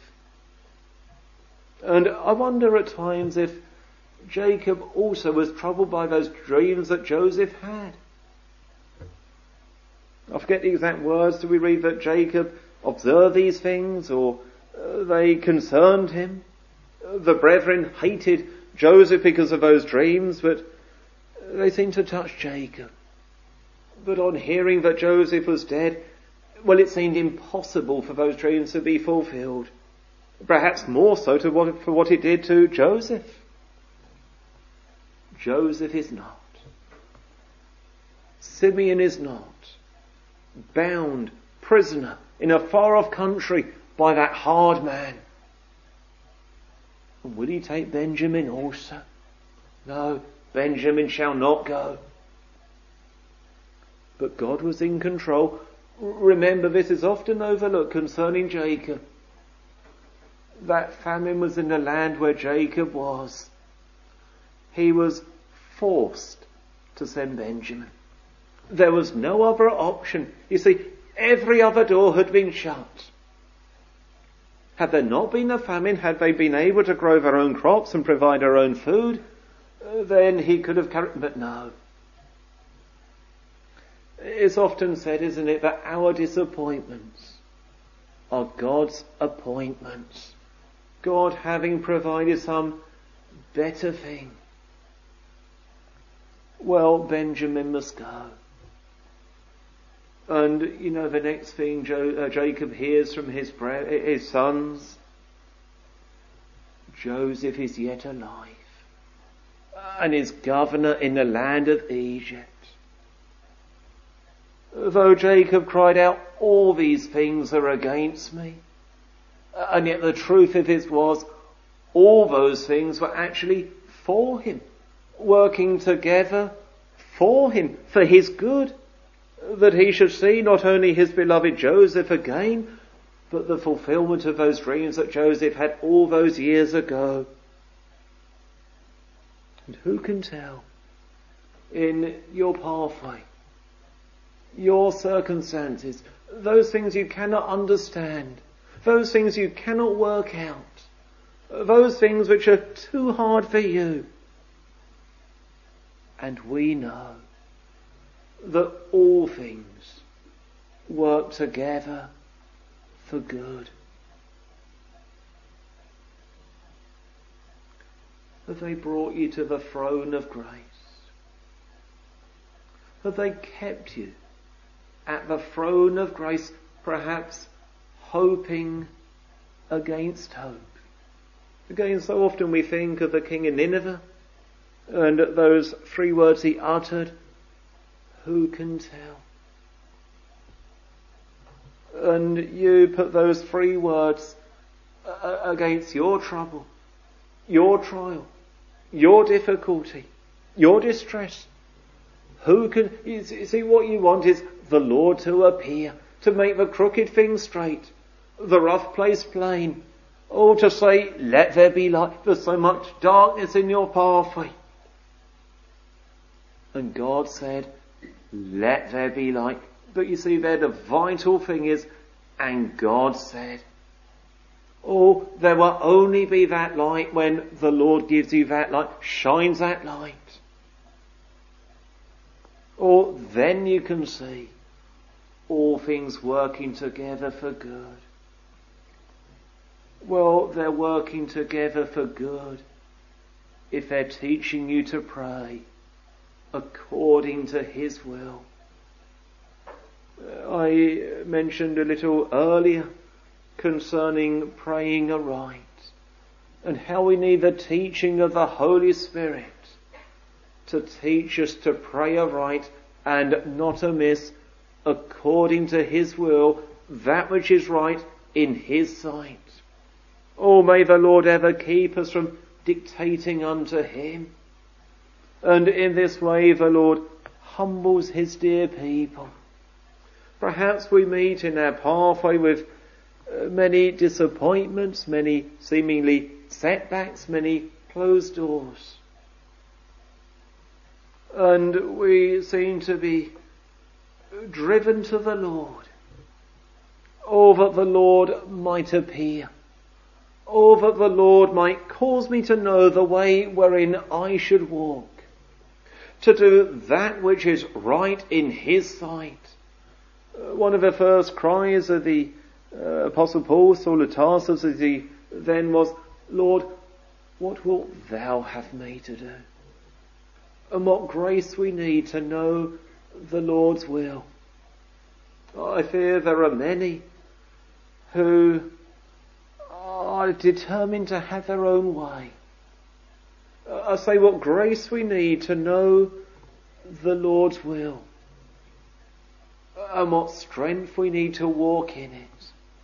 And I wonder at times if Jacob also was troubled by those dreams that Joseph had. I forget the exact words. Do we read that Jacob observed these things, or they concerned him? The brethren hated Joseph because of those dreams, but they seemed to touch Jacob. But on hearing that Joseph was dead, well, it seemed impossible for those dreams to be fulfilled. Perhaps more so for what it did to Joseph. Joseph is not. Simeon is not. Bound, prisoner, in a far-off country by that hard man. And will he take Benjamin also? No, Benjamin shall not go. But God was in control. Remember, this is often overlooked concerning Jacob. That famine was in the land where Jacob was. He was forced to send Benjamin. There was no other option. You see, every other door had been shut. Had there not been a famine, had they been able to grow their own crops and provide their own food, then he could have carried... But no. It's often said, isn't it, that our disappointments are God's appointments. God having provided some better thing. Well, Benjamin must go. And, you know, the next thing Jacob hears from his sons, Joseph is yet alive and is governor in the land of Egypt. Though Jacob cried out, all these things are against me. And yet the truth of it was, all those things were actually for him, working together for him, for his good, that he should see not only his beloved Joseph again, but the fulfillment of those dreams that Joseph had all those years ago. And who can tell, in your pathway, your circumstances, those things you cannot understand, those things you cannot work out, those things which are too hard for you. And we know that all things work together for good. Have they brought you to the throne of grace? Have they kept you at the throne of grace, perhaps hoping against hope? Again, so often we think of the king in Nineveh and those 3 words he uttered, who can tell? And you put those 3 words against your trouble, your trial, your difficulty, your distress. Who can, you see, what you want is the Lord to appear, to make the crooked things straight, the rough place plain. Oh, to say, let there be light. There's so much darkness in your pathway. And God said, let there be light. But you see there, the vital thing is, and God said. Oh, there will only be that light when the Lord gives you that light, shines that light. Or then you can see all things working together for good. Well, they're working together for good if they're teaching you to pray according to His will. I mentioned a little earlier concerning praying aright and how we need the teaching of the Holy Spirit to teach us to pray aright and not amiss according to His will, that which is right in His sight. Oh, may the Lord ever keep us from dictating unto Him. And in this way the Lord humbles His dear people. Perhaps we meet in our pathway with many disappointments, many seemingly setbacks, many closed doors. And we seem to be driven to the Lord. Oh, that the Lord might appear. Oh, that the Lord might cause me to know the way wherein I should walk, to do that which is right in His sight. One of the first cries of the Apostle Paul, Saul of Tarsus, as he then was, Lord, what wilt Thou have me to do? And what grace we need to know the Lord's will. I fear there are many who are determined to have their own way. I say what grace we need to know the Lord's will, and what strength we need to walk in it.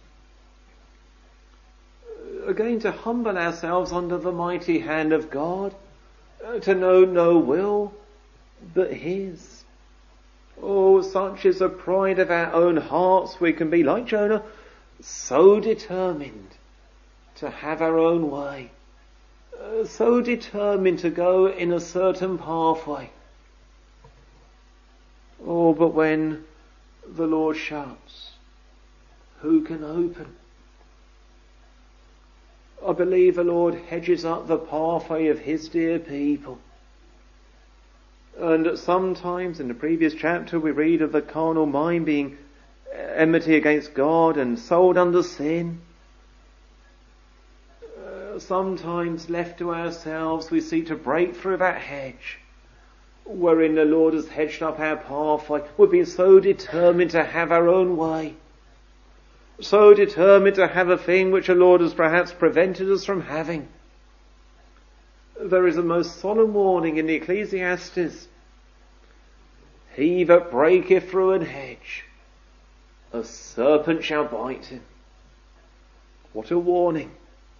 Again, to humble ourselves under the mighty hand of God, to know no will but His. Oh, such is the pride of our own hearts, we can be like Jonah, so determined to have our own way, so determined to go in a certain pathway. Oh, but when the Lord shuts, who can open? I believe the Lord hedges up the pathway of His dear people. And sometimes in the previous chapter we read of the carnal mind being enmity against God and sold under sin. Sometimes left to ourselves we seek to break through that hedge wherein the Lord has hedged up our pathway. We've been so determined to have our own way, so determined to have a thing which the Lord has perhaps prevented us from having. There is a most solemn warning in the Ecclesiastes. He that breaketh through an hedge, a serpent shall bite him. What a warning.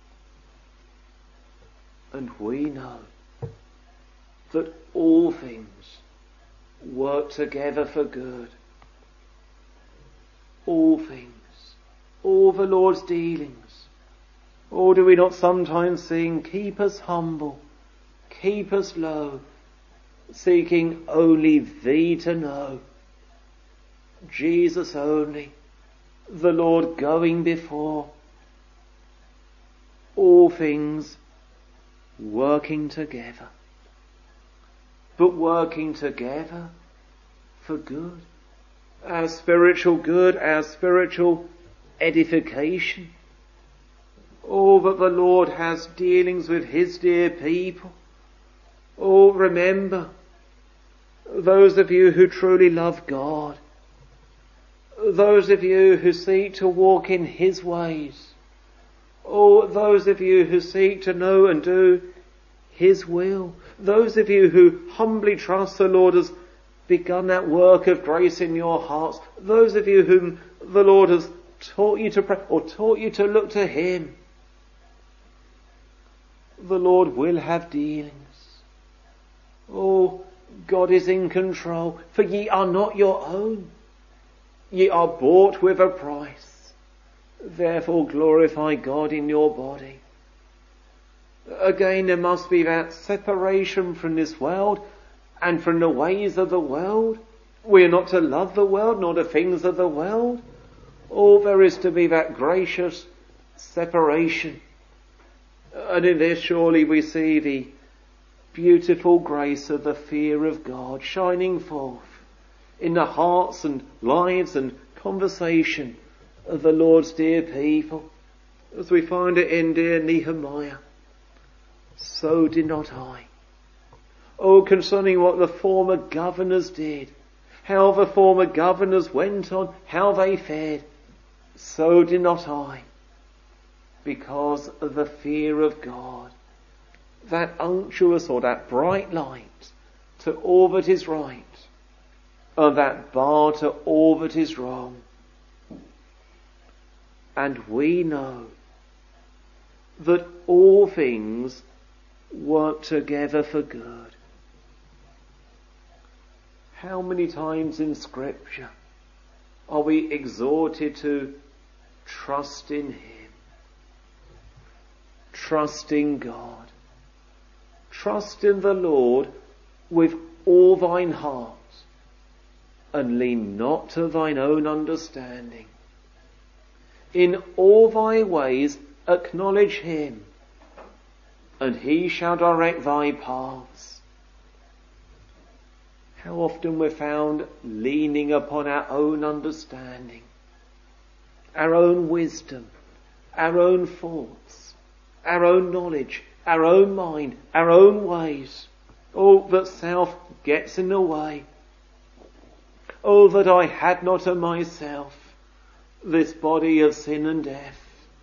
And we know that all things work together for good. All things all the Lord's dealings? Or do we not sometimes sing, keep us humble, keep us low, seeking only thee to know? Jesus only, the Lord going before, all things working together, but working together for good, our spiritual good, our spiritual edification. Oh, that the Lord has dealings with his dear people. Oh, remember, those of you who truly love God, those of you who seek to walk in his ways, oh, those of you who seek to know and do his will, those of you who humbly trust the Lord has begun that work of grace in your hearts, those of you whom the Lord has taught you to pray or taught you to look to him, the Lord will have dealings. Oh, God is in control, for ye are not your own. Ye are bought with a price. Therefore glorify God in your body. Again, there must be that separation from this world and from the ways of the world. We are not to love the world, nor the things of the world. Oh, there is to be that gracious separation. And in this surely we see the beautiful grace of the fear of God shining forth in the hearts and lives and conversation of the Lord's dear people. As we find it in dear Nehemiah, so did not I. Oh, concerning what the former governors did, how the former governors went on, how they fared, so did not I. Because of the fear of God, that unctuous or that bright light to all that is right, and that bar to all that is wrong. And we know that all things work together for good. How many times in Scripture are we exhorted to trust in him? Trust in God. Trust in the Lord with all thine heart, and lean not to thine own understanding. In all thy ways acknowledge him, and he shall direct thy paths. How often we're found leaning upon our own understanding, our own wisdom, our own thoughts, our own knowledge, our own mind, our own ways. Oh, that self gets in the way. Oh, that I had not of myself this body of sin and death.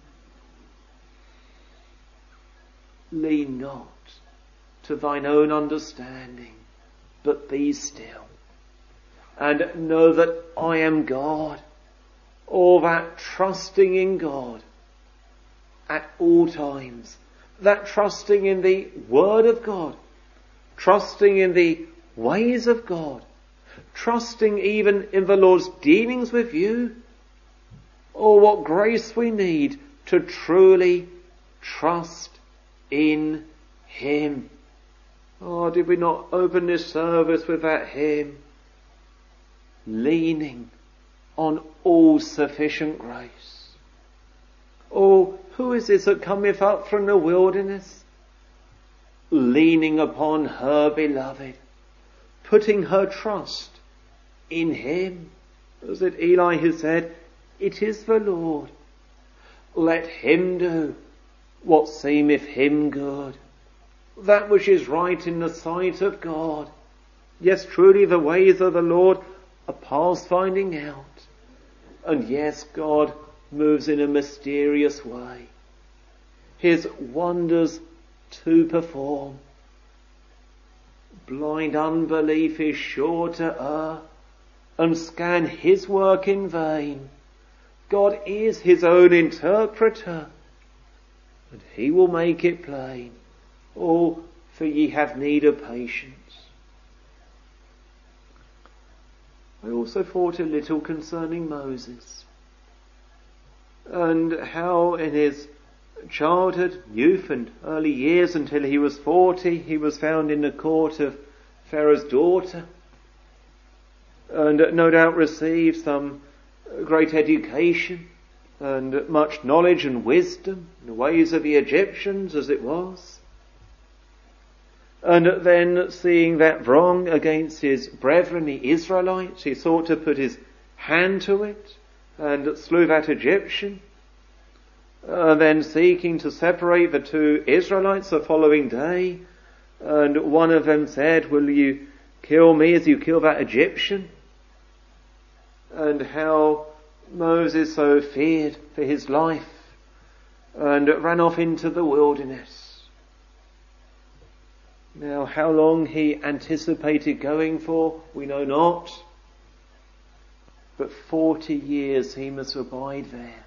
Lean not to thine own understanding, but be still, and know that I am God. All that trusting in God at all times, that trusting in the Word of God, trusting in the ways of God, trusting even in the Lord's dealings with you. Oh, what grace we need to truly trust in him. Oh, did we not open this service with that hymn? Leaning on all sufficient grace. Oh, who is this that cometh up from the wilderness? Leaning upon her beloved, putting her trust in him. Was it Eli who said, it is the Lord. Let him do what seemeth him good, that which is right in the sight of God. Yes, truly the ways of the Lord are past finding out. And yes, God moves in a mysterious way, his wonders to perform. Blind unbelief is sure to err and scan his work in vain. God is his own interpreter, and he will make it plain. Oh, for ye have need of patience. I also thought a little concerning Moses. and how in his childhood, youth and early years until he was 40, he was found in the court of Pharaoh's daughter, and no doubt received some great education and much knowledge and wisdom in the ways of the Egyptians as it was. And then seeing that wrong against his brethren, the Israelites, he sought to put his hand to it and slew that Egyptian. Then seeking to separate the two Israelites the following day, and one of them said, "Will you kill me as you kill that Egyptian?" And how Moses so feared for his life and ran off into the wilderness. Now, how long he anticipated going for, we know not, but 40 years he must abide there.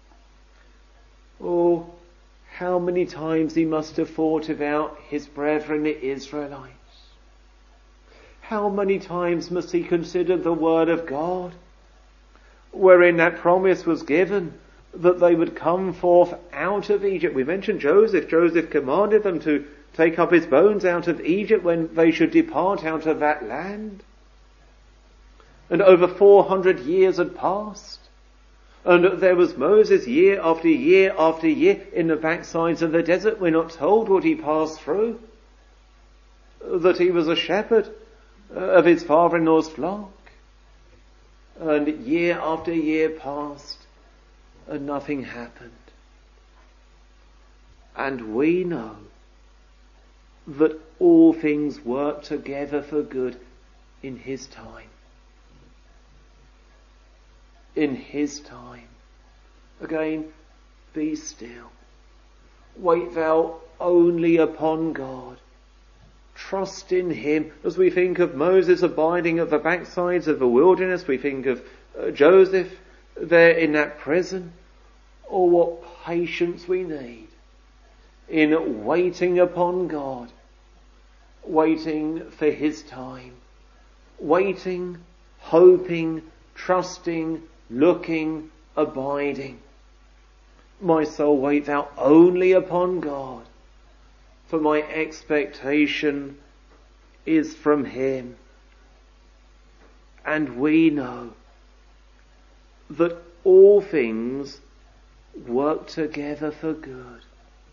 Oh, how many times he must have thought about his brethren the Israelites. How many times must he consider the word of God, wherein that promise was given that they would come forth out of Egypt. We mentioned Joseph. Joseph commanded them to take up his bones out of Egypt when they should depart out of that land. And over 400 years had passed. And there was Moses year after year after year in the backsides of the desert. We're not told what he passed through. That he was a shepherd of his father-in-law's flock. And year after year passed and nothing happened. And we know that all things work together for good in his time. In his time. Again, be still. Wait thou only upon God. Trust in him. As we think of Moses abiding at the backsides of the wilderness, we think of Joseph there in that prison. Oh, what patience we need in waiting upon God, waiting for his time, waiting, hoping, trusting, looking, abiding. My soul, wait thou only upon God, for my expectation is from him. And we know that all things work together for good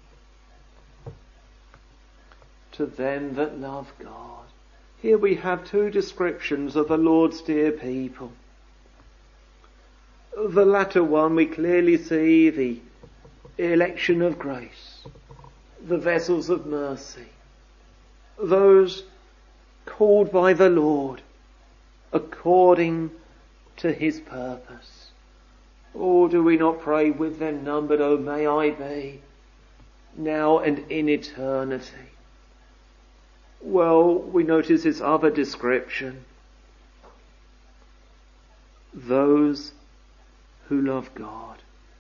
to them that love God. Here we have two descriptions of the Lord's dear people. The latter one, we clearly see the election of grace, the vessels of mercy, those called by the Lord according to his purpose. Oh, do we not pray with them numbered, oh may I be, now and in eternity. Well, we notice this other description. Those who love God.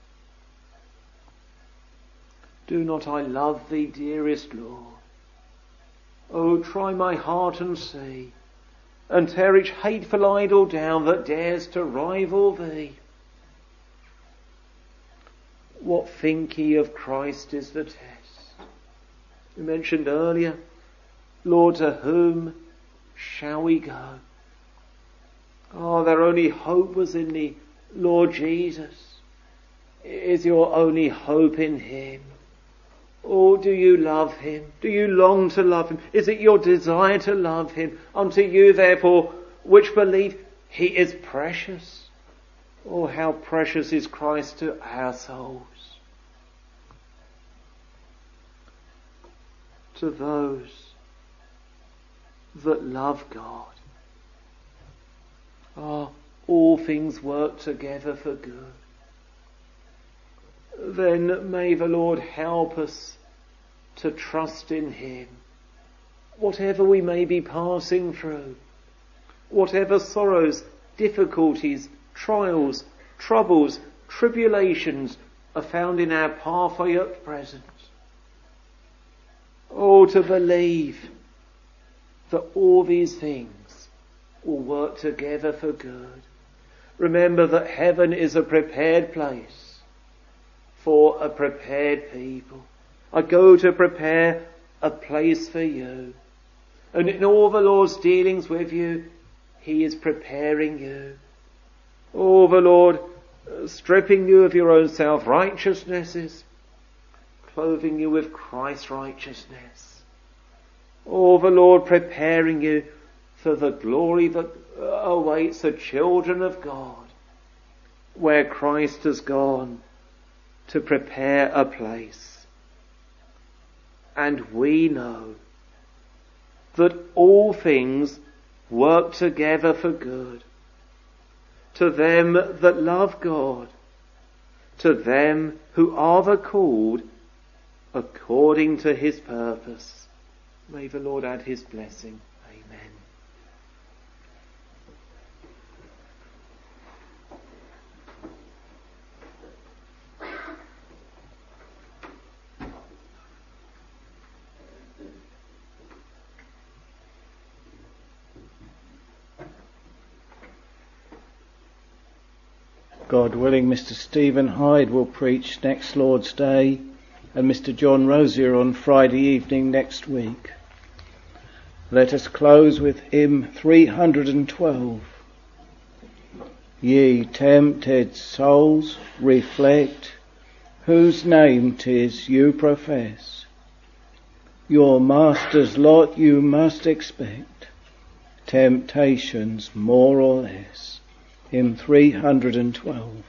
Do not I love thee, dearest Lord? Oh, try my heart and see, and tear each hateful idol down that dares to rival thee. What think ye of Christ is the test. We mentioned earlier, Lord, to whom shall we go? Oh, their only hope was in the Lord Jesus. Is your only hope in him? Or do you love him? Do you long to love him? Is it your desire to love him? Unto you, therefore, which believe, he is precious. Oh, how precious is Christ to our souls. To those that love God. Ah, all things work together for good. Then may the Lord help us to trust in him. Whatever we may be passing through, whatever sorrows, difficulties, trials, troubles, tribulations are found in our pathway at present. Oh, to believe that all these things will work together for good. Remember that heaven is a prepared place for a prepared people. I go to prepare a place for you. And in all the Lord's dealings with you, he is preparing you. Oh, the Lord stripping you of your own self-righteousnesses, clothing you with Christ's righteousness. Oh, the Lord preparing you for the glory that awaits the children of God, where Christ has gone to prepare a place. And we know that all things work together for good to them that love God, to them who are the called according to his purpose. May the Lord add his blessing. Amen. God willing, Mr. Stephen Hyde will preach next Lord's Day, and Mr. John Rosier on Friday evening next week. Let us close with hymn 312. Ye tempted souls, reflect, whose name 'tis you profess. Your master's lot you must expect, temptations more or less. Hymn 312.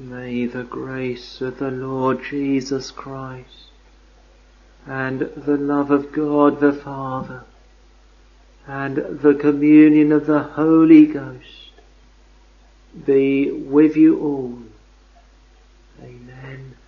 May the grace of the Lord Jesus Christ and the love of God the Father and the communion of the Holy Ghost be with you all. Amen.